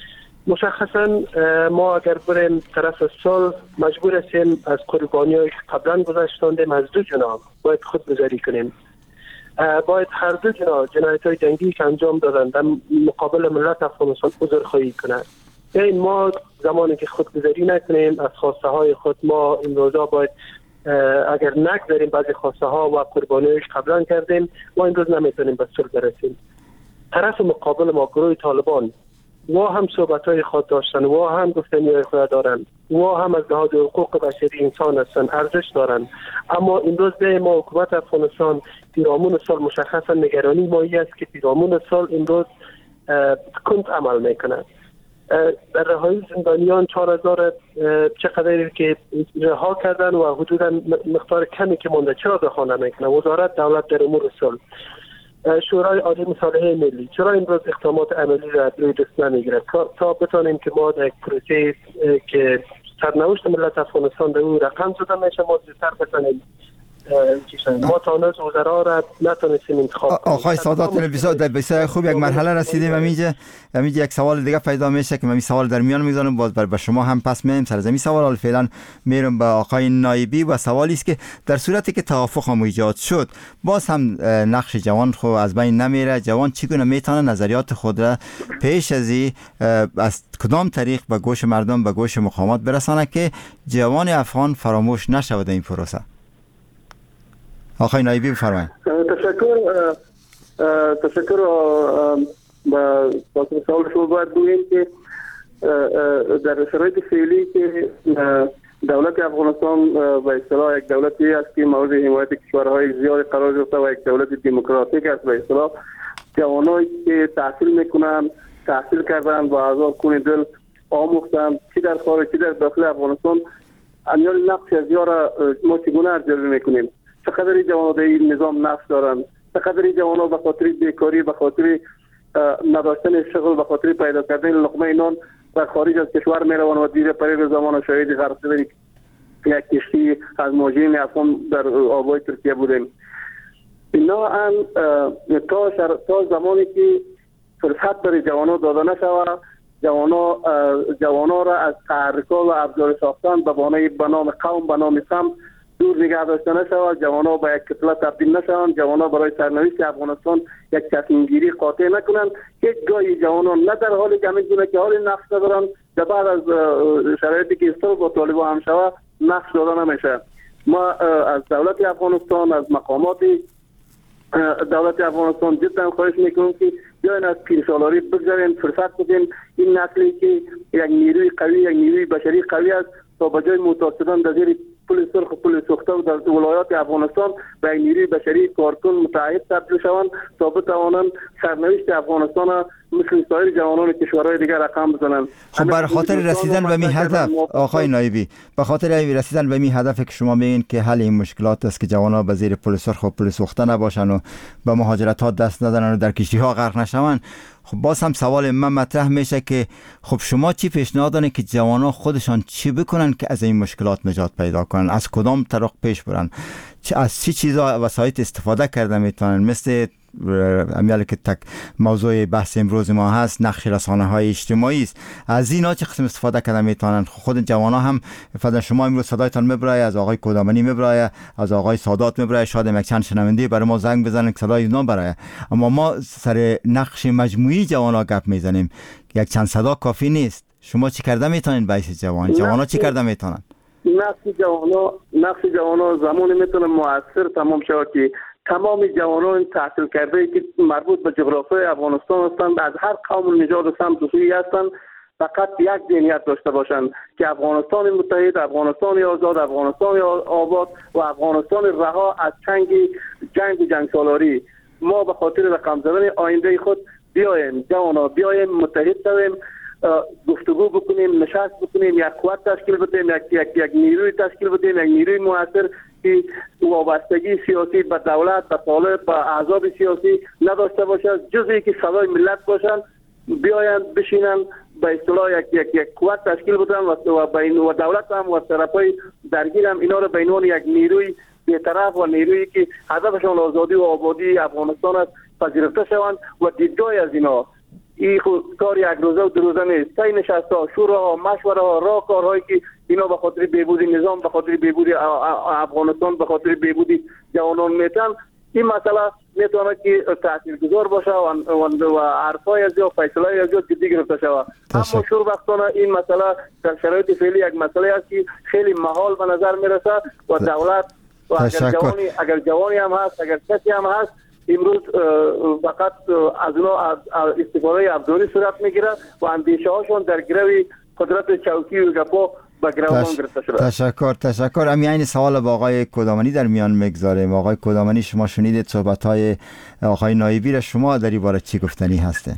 مشخصا ما اگر بریم طرف صلح مجبور هستیم از قربانی‌هایی که قبلا گذشتیم از 2 جناح باید خود گذاری کنیم. باید هر 2 جناح جنایت‌های جنگی که انجام دادن در مقابل ملت افغانستان عذرخواهی کنند. این ما زمانی که خودگذاری نکنیم از خواسته های خود، ما این روزا باید اگر نگذاریم بعضی خواسته ها و قربانی‌هایی قبلا کردیم، ما این روز نمیتونیم به صلح برسیم. طرف مقابل ما گروه طالبان و هم صحبت‌های خود داشتن و هم گفتنی‌های خود دارن و هم از لحاظ حقوق بشری انسان هستن، ارزش دارن. اما امروز به ما حکومت افغانستان پیرامون سال مشخصا نگرانی مایی است که پیرامون سال امروز کند عمل میکنه. در رهایی زندانیان 4000 چقدر که رها کردن و حدودا مقدار کمی که مونده چرا رها نمیکنه؟ وزارت دولت در امور صلح، شورای عالی مصالحه ملی چرا امروز اقدامات عملی را روی دست نمیگیرد تا بتانیم که ما در پروسه که سرنوشت ملت افغانستان در اون رقم زده میشه ما زودتر بتانیم ما تا هنوز وزرا را نتونستیم انتخاب کنیم. آقای سادات بسیار خوب یک مرحله رسیدیم. همینجا یک سوال دیگه پیدا میشه که من این سوال در میان میذارم، باز بر شما هم پس میایم سر زمین سوال. حالا فعلا میرم به آقای نایبی و سوالی است که در صورتی که توافق هم ایجاد شد، باز هم نقش جوان خو از بین نمیره. جوان چگونه میتونه نظریات خود را پیش از کدام طریق به گوش مردم، به گوش مقامات برسانه که جوان افغان فراموش نشود این پروسه؟ آقای نایبی بفرمایید. تشکر. با سوال شما باید بگویم که در شرایط فعلی که دولت افغانستان به اصطلاح یک دولتی است که مورد حمایت کشورهای زیاد قرار گرفته و یک دولت دموکراتیک است، به اصطلاح جوانایی که تحصیل میکنن، تحصیل کردن و از خون دل آموختن، چی در خارج چی در داخل افغانستان، امیال نقش از یارا ما چگونه ارزیابی میکنیم؟ چقدر جوانان در این نظام نقش دارن؟ چقدر جوانان به خاطر بیکاری، به خاطر نداشتن شغل، به خاطر پیدا کردن لقمه نان در خارج از کشور میروند و دیر پریر زمان شاهد غرق شدن یک کشتی از مهاجرین افغان در آبهای ترکیه بودیم. اینا هم تا زمانی که فرصت برای جوانان داده نشود، جوانان را از تحرکات و ابزار ساختن به نام قوم، به نام سم دور نگه داشته نشود، جوانان به یک کتله تبدیل نشوند، جوانان برای سرنوشت افغانستان یک تصمیم گیری قاطع نکنند. هیچگاهی جوانان نه در حالی که همین که حال نقش ندارند، در بعد از شرایطی که صلح با طالبان هم شود نقش داده نمیشه. ما از دولت افغانستان، از مقامات دولت افغانستان جدا خواهش میکنم که بیاین از پیرسالاری بگذارین، فرصت بدین این نسلی که یک نیروی قوی، یک نیروی بشری قوی است تا به جای معتاد شدن در زیر پل سرخ و پل سوخته و در ولایات افغانستان به نیروی بشری کارکن متعهد تبدیل شوند تا بتوانند سرنوشت افغانستان مثل سایر جوانان کشورهای دیگر رقم بزنند. خب بر خاطر رسیدن به این هدف آقای نایبی، به خاطر رسیدن به این هدف که شما میگین که حل این مشکلات است که جوانان به زیر پل سرخ و پل سوخته نباشن و به مهاجرت ها دست ندارن و در کشتی ها غرق نشوند، خب باز هم سوال من مطرح میشه که خب شما چی پیشنهاد دارین که جوانان خودشان چی بکنن که از این مشکلات نجات پیدا کنن؟ از کدام طرق پیش برن؟ از چی چیزا وسایل استفاده کرده میتونن؟ مثل امیالی که تک موضوع بحث امروز ما هست، نقش رسانه های اجتماعی است، از اینا چه قسم استفاده کرده میتونن؟ خود جوان ها هم فقط شما امروز صدایتان میبرای، از آقای کودامنی میبرای، از آقای سادات میبرای، شاید یک چند شنونده برای ما زنگ بزنن که صدای اینا برای، اما ما سر نقش مجموعی جوان ها گپ میزنیم، یک چند صدا کافی نیست. شما چی کرده میتونین باعث جوان ها چی کرده میتونن؟ نقش جوان زمانی میتونه مؤثر تمام شود که تمام جوانان تحصیل کرده که مربوط به جغرافیای افغانستان هستند، از هر قوم و نژاد و سمت و سویی هستند، فقط یک ذهنیت داشته باشند که افغانستان متحد، افغانستان آزاد، افغانستان آباد و افغانستان رها از جنگ و جنگ سالاری. ما به خاطر رقم زدن آینده خود بیایم جوانا، بیایم متحد شویم، گفتگو بکنیم، نشست بکنیم، یک قوت تشکیل بدیم، یک نیروی تشکیل بدیم، یک نیروی مؤثر که وابستگی سیاسی به دولت، به طالب، به احزاب سیاسی نداشته باشد، جز اینکه صدای ملت باشند، بیایند بشینن به اصطلاح یک قوت تشکیل بدن و دولت هم و طرفای درگیر هم اینا رو به عنوان یک نیروی بی‌طرف و نیرویی که هدفشان آزادی و آبادی افغانستان است پذیرفته شوند و دیدگاه از اینا. این کار یک روزه و دو روزه نیست. طی نشست‌ها، شوراها، مشوره‌ها، راهکارهایی که اینا به خاطر بهبودی نظام، به خاطر بهبودی افغانستان، به خاطر بهبودی جوانان میتن، این مسئله میتونه که تاثیرگذار باشه و حرفای از یا فیصله از یا جدی گرفته شود. اما شوربختانه این مسئله در شرایط فعلی یک مسئله است که خیلی محال به نظر میرسه و دولت و اگر جوانی هم هست، اگر کسی هم هست، امروز فقط از اونا استفاده ابزاری صورت میگیره و اندیشه هاشون در گروی قدرت چوکی و گپا به گروان گرفته شده. تشکر. این سوال با آقای کودامنی در میان میگذاریم. آقای کودامنی، شما شنیدید صحبت های آقای نایبی را، شما در این باره چی گفتنی هستین؟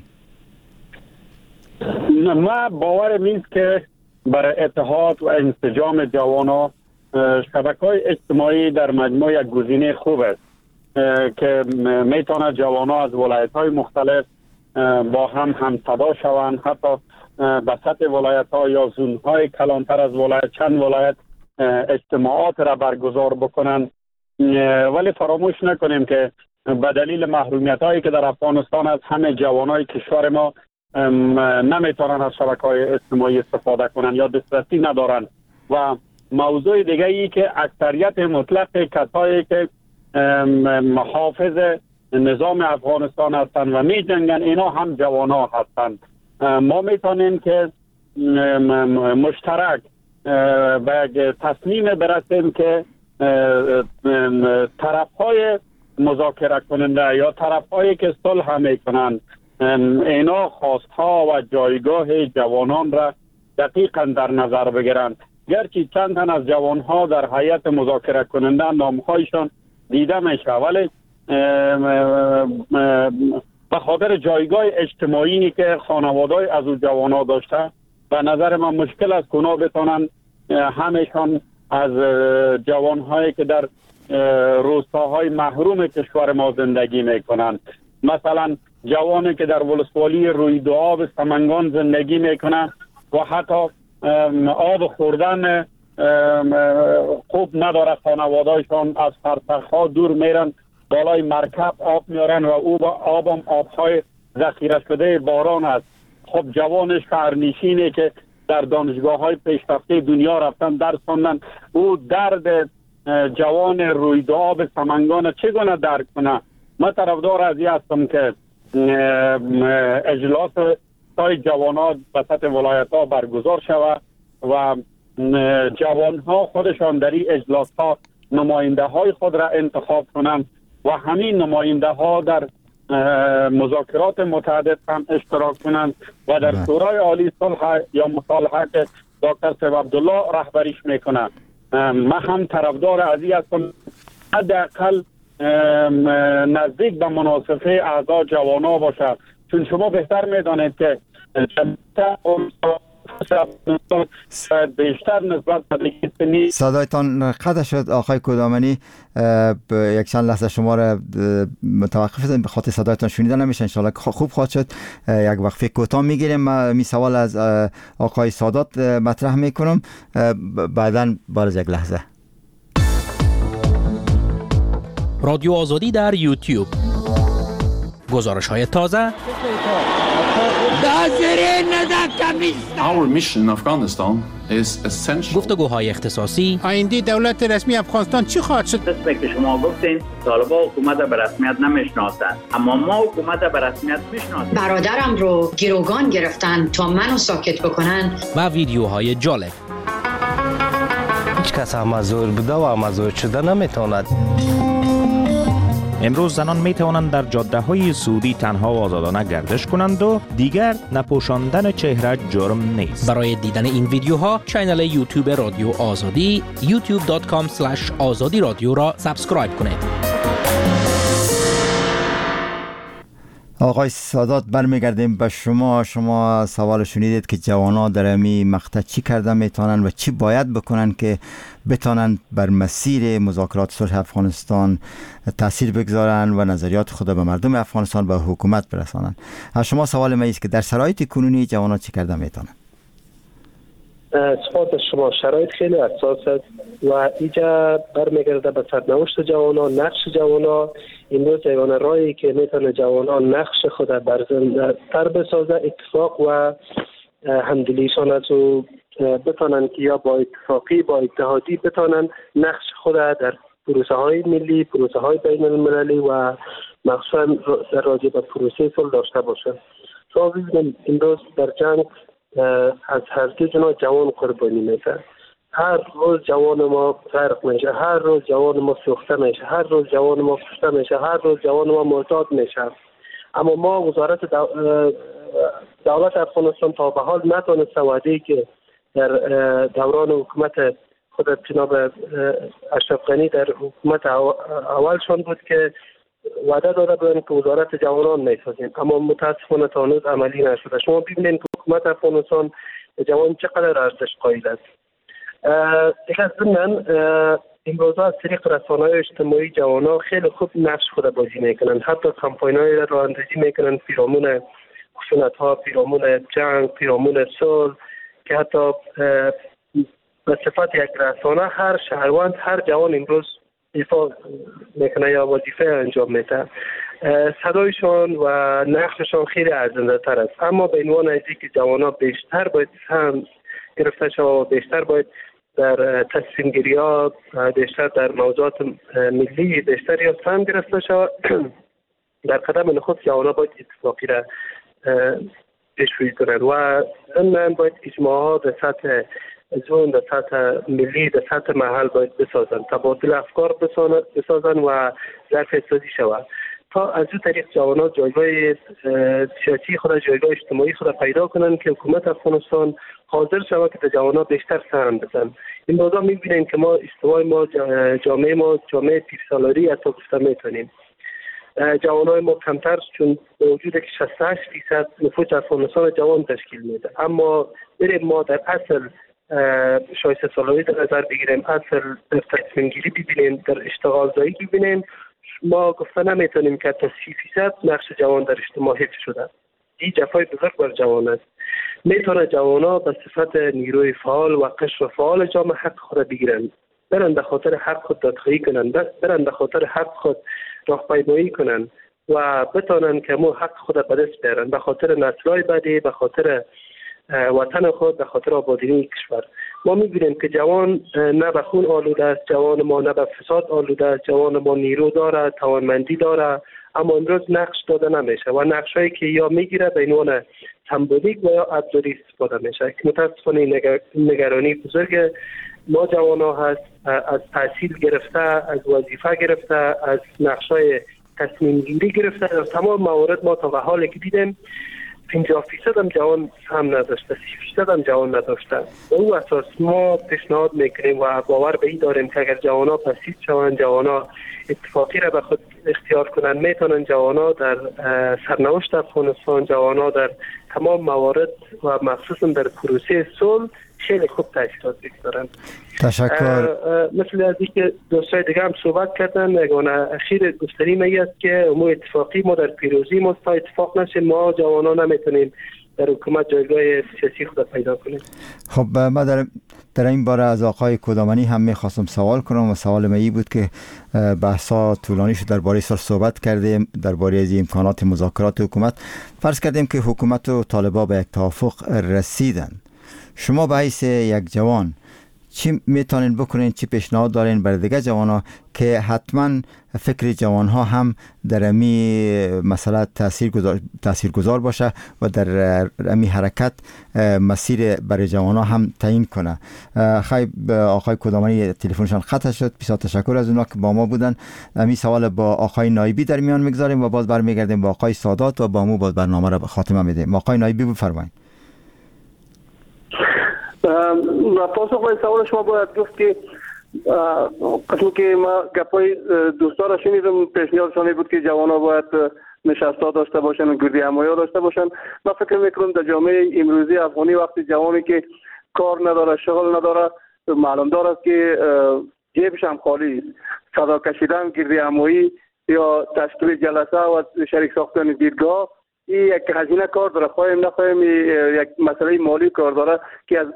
ما باورم نیست که برای اتحاد و انسجام جوانا شبکه‌های اجتماعی در مجموع یک گزینه خوب است که میتونه جوانا از ولایت‌های مختلف با هم صدا شوند، حتی به سطح ولایت‌ها یا زون‌های کلانتر از ولایت، چند ولایت اجتماعات را برگزار بکنند. ولی فراموش نکنیم که به دلیل محرومیت‌هایی که در افغانستان از همه جوانای کشور ما نمیتونن از شبکه‌های اجتماعی استفاده کنند یا دسترسی ندارند. و موضوع دیگه ای که اکثریت مطلق کسایی که محافظ نظام افغانستان هستند و می جنگن، اینا هم جوانا هستند. ما میتونیم که مشترک به تصمیم برسیم که طرفهای مذاکره کننده یا طرفهایی که صلح میکنند اینا خواستها و جایگاه جوانان را دقیقاً در نظر بگیرند. گرچه چند تن از جوانها در هیئت مذاکره کننده نامهایشان دیده میشه، ولی به خاطر جایگاه اجتماعی که خانواده‌های از او جوانا داشته، به نظر من مشکل است که اونا بتونن همشان از جوانهایی که در روستاهای محروم کشور ما زندگی میکنند، مثلا جوانی که در ولسوالی رویدوآب سمنگان زندگی میکنند و حتی آب خوردن خوب نداره، خانواده‌شان از فرسخ‌ها دور میرن، بالای مرکب آب میارن و او با آبهای ذخیره شده باران است. خب جوان شهرنشینی که در دانشگاه‌های پیشرفته دنیا رفتن درس خوندن، او درد جوان رویدوآب سمنگان چگونه درک کنه؟ من طرفدار از این هستم که اجلاس تای جوانان به سطح ولایت‌ها برگزار شود و جوان‌ها خودشان در این اجلاس‌ها نماینده‌های خود را انتخاب کنند و همین نماینده‌ها در مذاکرات متعدد هم اشتراک کنند و در شورای عالی صلح یا مصالحه که دکتر صاحب عبدالله رهبریش میکنه من هم طرفدار از این هستم حداقل نزدیک به مناصفه اعضا جوانا باشه، چون شما بهتر میدانید که بیشتر نسبت به صدایتان قطع شد آقای کدامنی. یک چند لحظه شما را متوقف شدم به خاطر صدایتان شنیده نمیشه. انشالله خوب خواهد شد. یک وقفه کوتاه میگیریم. می سوال از آقای سادات مطرح میکنم بعداً باز یک لحظه. رادیو آزادی در یوتیوب، گزارش های تازه. Our mission in Afghanistan is essential. گفتگوهای اختصاصی. آینده دولت رسمی افغانستان چی خواهد شد؟ قسمی که شما گفتین طالبان حکومت به رسمیت نمیشناسند، اما ما حکومت به رسمیت میشناسیم. برادرم رو گروگان گرفتن تا منو ساکت بکنن. و ویدیوهای جالب. هیچ کس مزور بوده و مزور شده نمیتواند. امروز زنان می توانند در جاده های سعودی تنها و آزادانه گردش کنند و دیگر نپوشاندن چهره جرم نیست. برای دیدن این ویدیوها کانال یوتیوب رادیو آزادی youtube.com/azadi رادیو را سابسکرایب کنید. آقای سادات برمیگردیم به شما. سوال شنیدید که جوانان در امی مقطع چی کرده میتونن و چی باید بکنن که بتونن بر مسیر مذاکرات صلح افغانستان تاثیر بگذارن و نظریات خود به مردم افغانستان و حکومت برسانن. از شما سوال ما است که در شرایط کنونی جوانان چی کرده میتونن؟ سپاس شما. شرایط خیلی حساس است و اینجا برمیگرده به سرنوشت جوانان، نقش جوانان. امروز یگانه راهی که میتونه جوانان نقش خود برزنده تر بسازه اتفاق و همدلیشان از او بتانن که یا با اتفاقی با اتحادی بتانن نقش خود در پروسه های ملی، پروسه های بین المللی و مخصوصا در راجع به پروسه صلح داشته باشه. شما ببینید امروز در جنگ از هر دو جناح جوان قربانی میشه. هر روز جوان ما غرق میشه، هر روز جوان ما سوخته میشه، هر روز جوان ما کشته میشه، هر روز جوان ما معتاد میشه. اما ما وزارت دولت افغانستان تا به حال نتونسته وعده‌ای که در دوران حکومت خود جناب اشرف غنی در حکومت اولشان بود که وعده داده بودن که وزارت جوانان میسازیم، اما متاسفانه تا هنوز عملی نشده. شما ببینید که حکومت افغانستان جوان چقدر ارزش قائل است. دیگه ضمن امروز از طریق رسانه‌های اجتماعی جوانان خیلی خوب نقش خود بازی میکنن، حتی کمپاین‌های را اندازی میکنن پیرامون خشونت‌ها، پیرامون جنگ، پیرامون صلح، که حتی به صفت یک رسانه هر شهروند، هر جوان امروز دفاع میکنه یا وظیفه انجام میده. صدایشان و نقششان خیلی ارزنده تر است. اما به عنوان از اینکه جوانان بیشتر باید سهم گرفته شود، بیشتر باید در تصمیم گیری ها، بیشتر در موضوعات ملی بیشتر یا سهم گرفته شود، در قدم نخست جوانان باید اتفاقی را پیشروی کنند و ضمن باید اجماعات در سطح زون، در سطح ملی، در سطح محل باید بسازن، تبادل افکار بسازن و ظرف سازی شود تا از این طریق جوانان جایگاه سیاسی خود، جایگاه اجتماعی خود پیدا کنند که حکومت افغانستان حاضر شود که جوانان بیشتر سهم بزنن. این موضوع می‌بینیم که ما استوای ما جامعه پیرسالاری حتی گفته میتونیم. جوانای ما کمتر، چون به وجود که 68% نفوس افغانستان جوان تشکیل میده، اما بریم ما در اصل شایسته سالاری در نظر بگیریم، اصل در تصمیم گیری ببینیم، در اشتغال زایی ببینیم، ما گفته نمیتونیم که تا 30% نقش جوان در اجتماع حفظ شده. این جفای بزرگ بر جوان است. میتونه جوانا به صفت نیروی فعال و قشر فعال جامعه حق خود بگیرند، برند به خاطر حق خود دادخواهی کنند، برند به خاطر حق خود راهپیمایی کنند و بتانند که مو حق خود به دست بیارند، به خاطر نسل‌های بعدی، به خاطر وطن خود، به خاطر آبادانی کشور. ما می‌بینیم که جوان نه به خون آلوده است، جوان ما نه به فساد آلوده است، جوان ما نیرو داره، توانمندی داره، اما امروز نقش داده نمیشه و نقشایی که یا میگیره به عنوان سمبولیک و یا ابزاری استفاده میشه که متاسفانه نگرانی بزرگ ما جوانا هست. از تحصیل گرفته، از وظیفه گرفته، از نقشای تصمیم گیری گرفته، در تمام موارد ما تا به حالی که دیدیم 50% هم جوان هم نداشته، 30% هم جوان نداشته. به او اساس ما پیشنهاد میکنیم و باور به این داریم که اگر جوانا پسید شوند، جوانا اتفاقی را به خود اختیار کنند، میتونن جوانا در سرنوشت افغانستان، جوانا در تمام موارد و مخصوصا در پروسه صلح خیلی خوب تاثیرات بگذارند. تشکر. مثل از اینکه دوستای دیگه هم صحبت کردن، یگانه اخیر گفتنی می است که ما اتفاقی ما در پیروزی ما تا اتفاق نشه ما جوانان نمیتونیم در حکومت جایگاه سیاسی خود پیدا کنیم. خب ما در این باره از آقای کدامانی هم میخواستم سوال کنم و سوال من این بود که بحثا طولانی شد درباره سر صحبت کردیم درباره از امکانات مذاکرات حکومت. فرض کردیم که حکومت و طالبان به یک توافق رسیدن، شما به حیث یک جوان چی میتونین بکنین، چی پیشنهاد دارین برای دیگه جوانا که حتما فکر جوانها هم در امی مسئله تاثیرگذار باشه و در امی حرکت مسیر برای جوانها هم تعیین کنه؟ خیلی آقای کدامانی تلفنشان قطع شد، بسیار تشکر از اونا که با ما بودن. امی سوال با آقای نایبی در میان میگذاریم و باز برمیگردیم با آقای سادات و با مو باز برنامه را خاتمه میدیم. آقای نایبی بفرمایید. و پاسخ به سوال شما باید گفت که قسمی که ما گپای دوستا را شنیدم، پیشنهادشان بود که جوانا باید نشستا داشته باشن و گردی همایی داشته باشن. من فکر میکنم در جامعه امروزی افغانی وقتی جوانی که کار نداره، شغل نداره، معلوم داره که جیبش هم خالی است، صدا کشیدن، گردی همایی یا تشکیل جلسه و شریک ساختن دیدگاه این یک هزینه کار داره، خواهیم نخواهیم یک مسئله مالی کار داره که از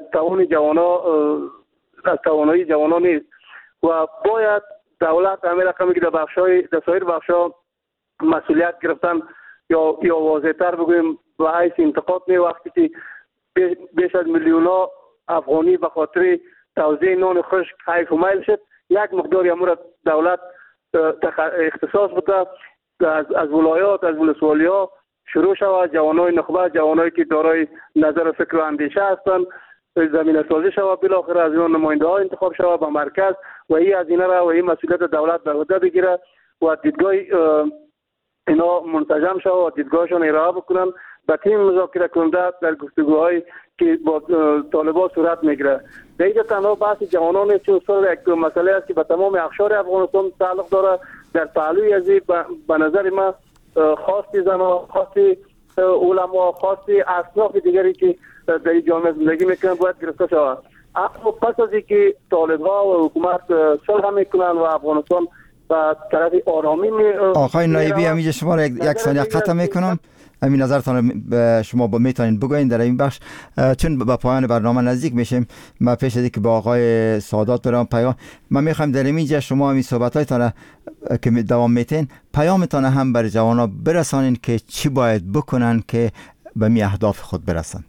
توانایی جوانا نیست و باید دولت همه رقمی که در سایر بخش‌ها مسئولیت گرفتن یا واضح‌تر بگویم و حیث انتقاد می وقتی که بیش از میلیون‌ها افغانی به خاطر توزیع نان خشک حیف و میل شد، یک مقداری امور دولت اختصاص بده از ولایات، از ولسوالی‌ها شروع شود، جوانای نخبه، جوانایی که دارای نظر و فکر و اندیشه هستند زمینه سازی شود، بالاخره از اینا نماینده ها انتخاب شود به مرکز و این از اینا را و این مسئولیت دولت به عهده بگیره و دیدگاه اینا منسجم شود و دیدگاهشان ارائه بکنن به تیم مذاکره کننده در گفتگوهایی که با طالبان صورت میگیره. دیگه تنها بحث جوانان نیست، یک مسئله است که به تمام اقشار افغانستان تعلق داره. در پهلوی از به نظر من خواستی زنان، خواستی علما، خواستی اصناف دیگری که در این جامعه زندگی میکنن باید گرفته شود. اما پس از اینکه طالب‌ها و حکومت صلح میکنن و افغانستان به طرف آرامی آقای نایبی همینجا شما را یک ثانیه قطع میکنم. همین نظرتان شما میتونید بگوین در این بخش، چون به پایان برنامه نزدیک میشیم. من پیش از اینکه با آقای سادات برام پیام، من میخوام در اینجا شما همین صحبتایتان که دوام میتین پیامتان هم بر جوانا برسانین که چی باید بکنن که به می اهداف خود برسن.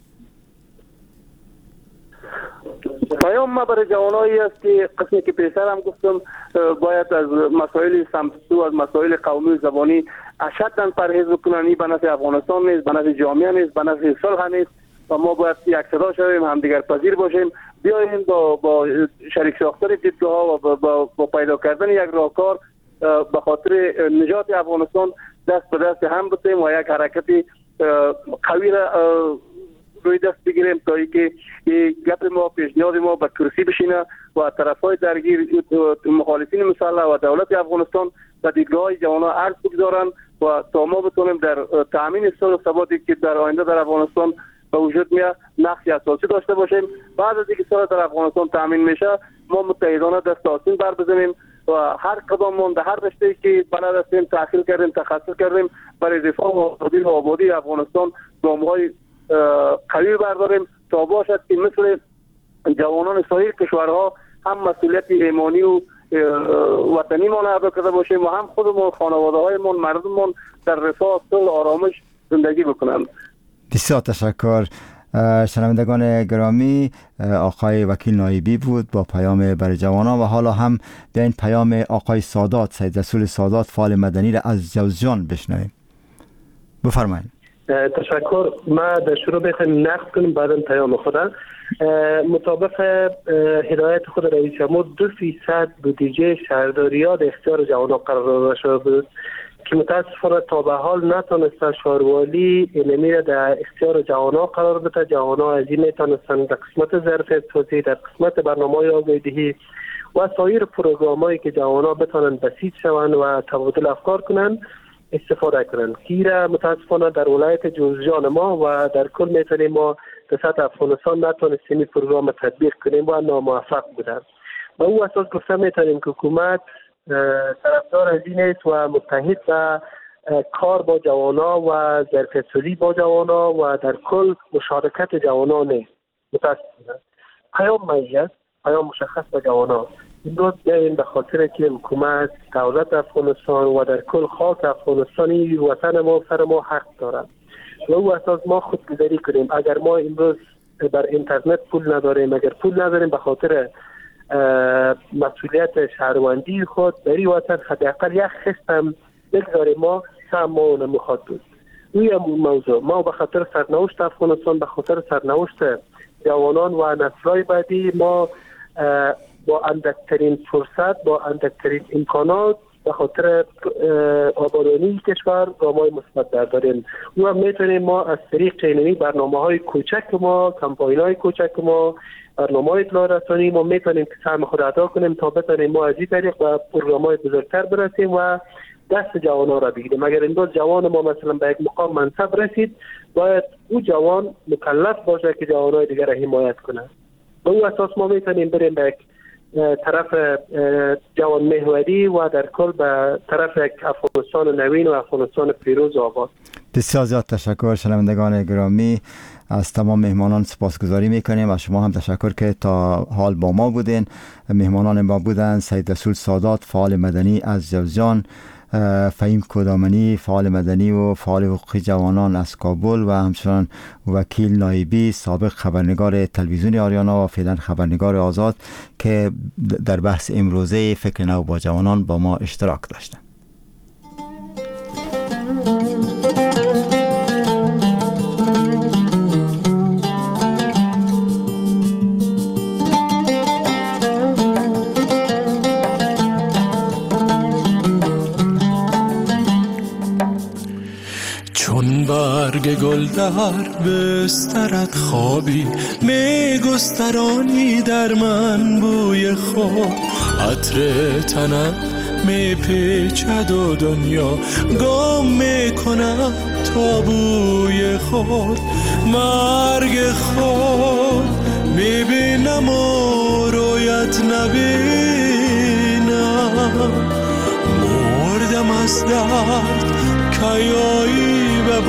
پیام ما برای جوانایی است که قسمی که پیشتر هم گفتم باید از مسائل سمسو، از مسائل قومی و زبانی اشداً پرهیز بکنن. این به نفع افغانستان نیست، به نفع جامعه نیست، به نفع صلح نیست و ما باید یک صدا شویم، همدیگر پذیر باشیم، بیاییم با شریک ساختن دیدگاه و با پیدا کردن یک راهکار به خاطر نجات افغانستان دست به دست هم بتیم و یک حرکت قوی را روی دست بگیریم تا اینکه گپ ما، پیشنهاد ما به کرسی بشینه و طرفای درگیر، مخالفین مسلح و دولت افغانستان به دیدگاه جوانا عرض بگذارن و تا ما بتونیم در تامین صلح و ثباتی که در آینده در افغانستان به وجود میاد نقش اساسی داشته باشیم. بعد از اینکه صلح در افغانستان تامین میشه ما متحدانه دست آستین بر بزنیم و هر قدم در هر رشته‌ای که بلد هستیم تحصیل کردیم، تخصص کردیم برای دفاع و آبادی افغانستان گام‌های قوی برداریم تا باشد که مثل جوانان سایر کشورها هم مسئولیت ایمانی و وطنی ما ادا کرده باشیم و هم خودمون، خانواده‌هایمون، مردممون در رفاه، صلح، آرامش زندگی بکنند. بسیار تشکر. شنوندگان گرامی، آقای وکیل نایبی بود با پیام برای جوانان و حالا هم بیاین پیام آقای سادات، سید رسول سادات، فعال مدنی را از جوزجان بشنویم. بفرمایید. تشکر. ما در شروع بخوایم نقد کنیم بعداً پیام خودم. مطابق هدایت خود رئیس جمهور 2% بودجه شهرداری‌ها در اختیار جوانان قرار داده شده بود که متاسفانه تا به حال نتونسته شاروالی اینمی را در اختیار جوانا قرار بده. جوانا از این میتونستن در قسمت ظرفیت سازی، در قسمت برنامه‌های آگاهی‌دهی و سایر پروگرام‌هایی که جوانا بتونن بسیط شوند و تبادل افکار کنن استفاده کنن. که متاسفانه در ولایت جوزجان ما و در کل میتونیم ما در سطح افغانستان نتونستیم این پروگرام تطبیق کنیم و ناموفق بودن. با او اساس گفته میتونیم که حکومت طرفدار از این است و متحد به کار با جوانا و ظرفیت سازی با جوانا و در کل مشارکت جوانا نیست. متاسفانه پیام مایه، پیام مشخص به جوانا امروز بیاین به خاطر که حکومت، دولت افغانستان و در کل خاک افغانستانی وطن ما سر ما حق دارد و او اساس ما خودگذری کنیم. اگر ما امروز بر اینترنت پول نداریم، اگر پول نداریم به خاطر مسئولیت شهروندی خود بری وطن حداقل یک خست هم بگذاریم. ما سهم ما اونم میخواد بود. این موضوع ما به خاطر سرنوشت افغانستان، به خاطر سرنوشت جوانان و نسل‌های بعدی ما با اندکترین فرصت، با اندکترین امکانات به خاطر آبادانی کشور گام‌های مثبت داریم. و هم میتونیم ما از طریق اینمی برنامه‌های کوچک ما، کمپاین‌های کوچک ما، برنامه‌های اطلاع رسانی ما میتونیم که سهم خود ادا کنیم تا بتونیم ما از این طریق به پروگرام‌های بزرگتر برسیم و دست جوانان را بگیریم. اگر این روز جوان ما مثلا به یک مقام منصب رسید، باید او جوان مکلف باشه که جوانای دیگر را حمایت کنه. به او اساس ما میتونیم بریم به یک طرف جوان محوری و در کل به طرف یک افغانستان نوین و افغانستان پیروز و آباد. بسیار زیاد تشکر شنوندگان گرامی، از تمام مهمانان سپاسگزاری میکنیم. از شما هم تشکر که تا حال با ما بودین. مهمانان ما بودن سید رسول سادات، فعال مدنی از جوزجان، فهیم کدامنی، فعال مدنی و فعال حقوقی جوانان از کابل و همچنان وکیل نایبی، سابق خبرنگار تلویزیون آریانا و فعلا خبرنگار آزاد که در بحث امروزه فکر نو با جوانان با ما اشتراک داشتند. برگ گل در بسترت خوابی میگسترانی در من بوی خود، عطر تنت میپیچد و دنیا گام میکند تا بوی خود. مرگ خود میبینم و رویت نبینم، مردم از درد کیایی به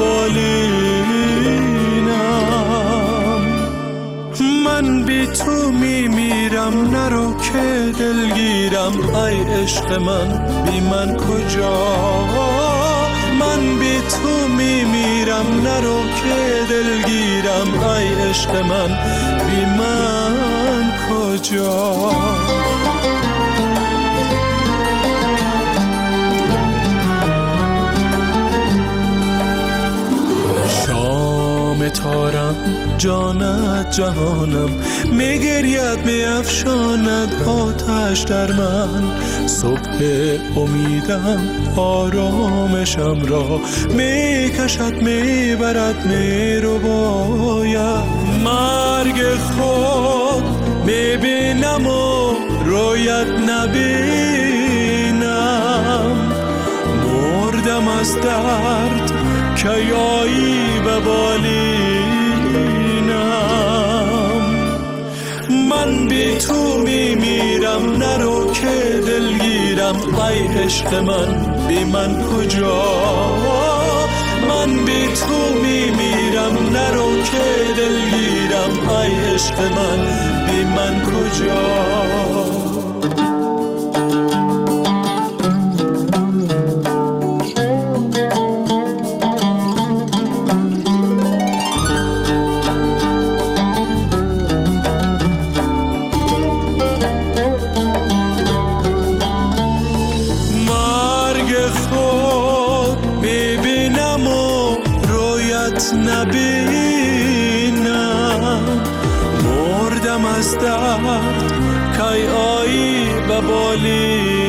بالینم. من بی تو میمیرم، نرو که دلگیرم، ای عشق من بی من کجا. من بی تو میمیرم، نرو که دلگیرم، ای عشق من بی من کجا. تارم جانت جهانم میگرید میافشاند آتش در من. صبح امیدم آرامشم را میکشد میبرد میرو باید. مرگ خود میبینم و رویت نبینم، مردم از درد کیایی به بالینم. من بی تو میمیرم، نرو که دلگیرم، ای عشق من بی من کجا. من بی تو میمیرم، نرو که دلگیرم، ای عشق من بی من کجا. نبینم، مردم از درد کی آیی به بالی.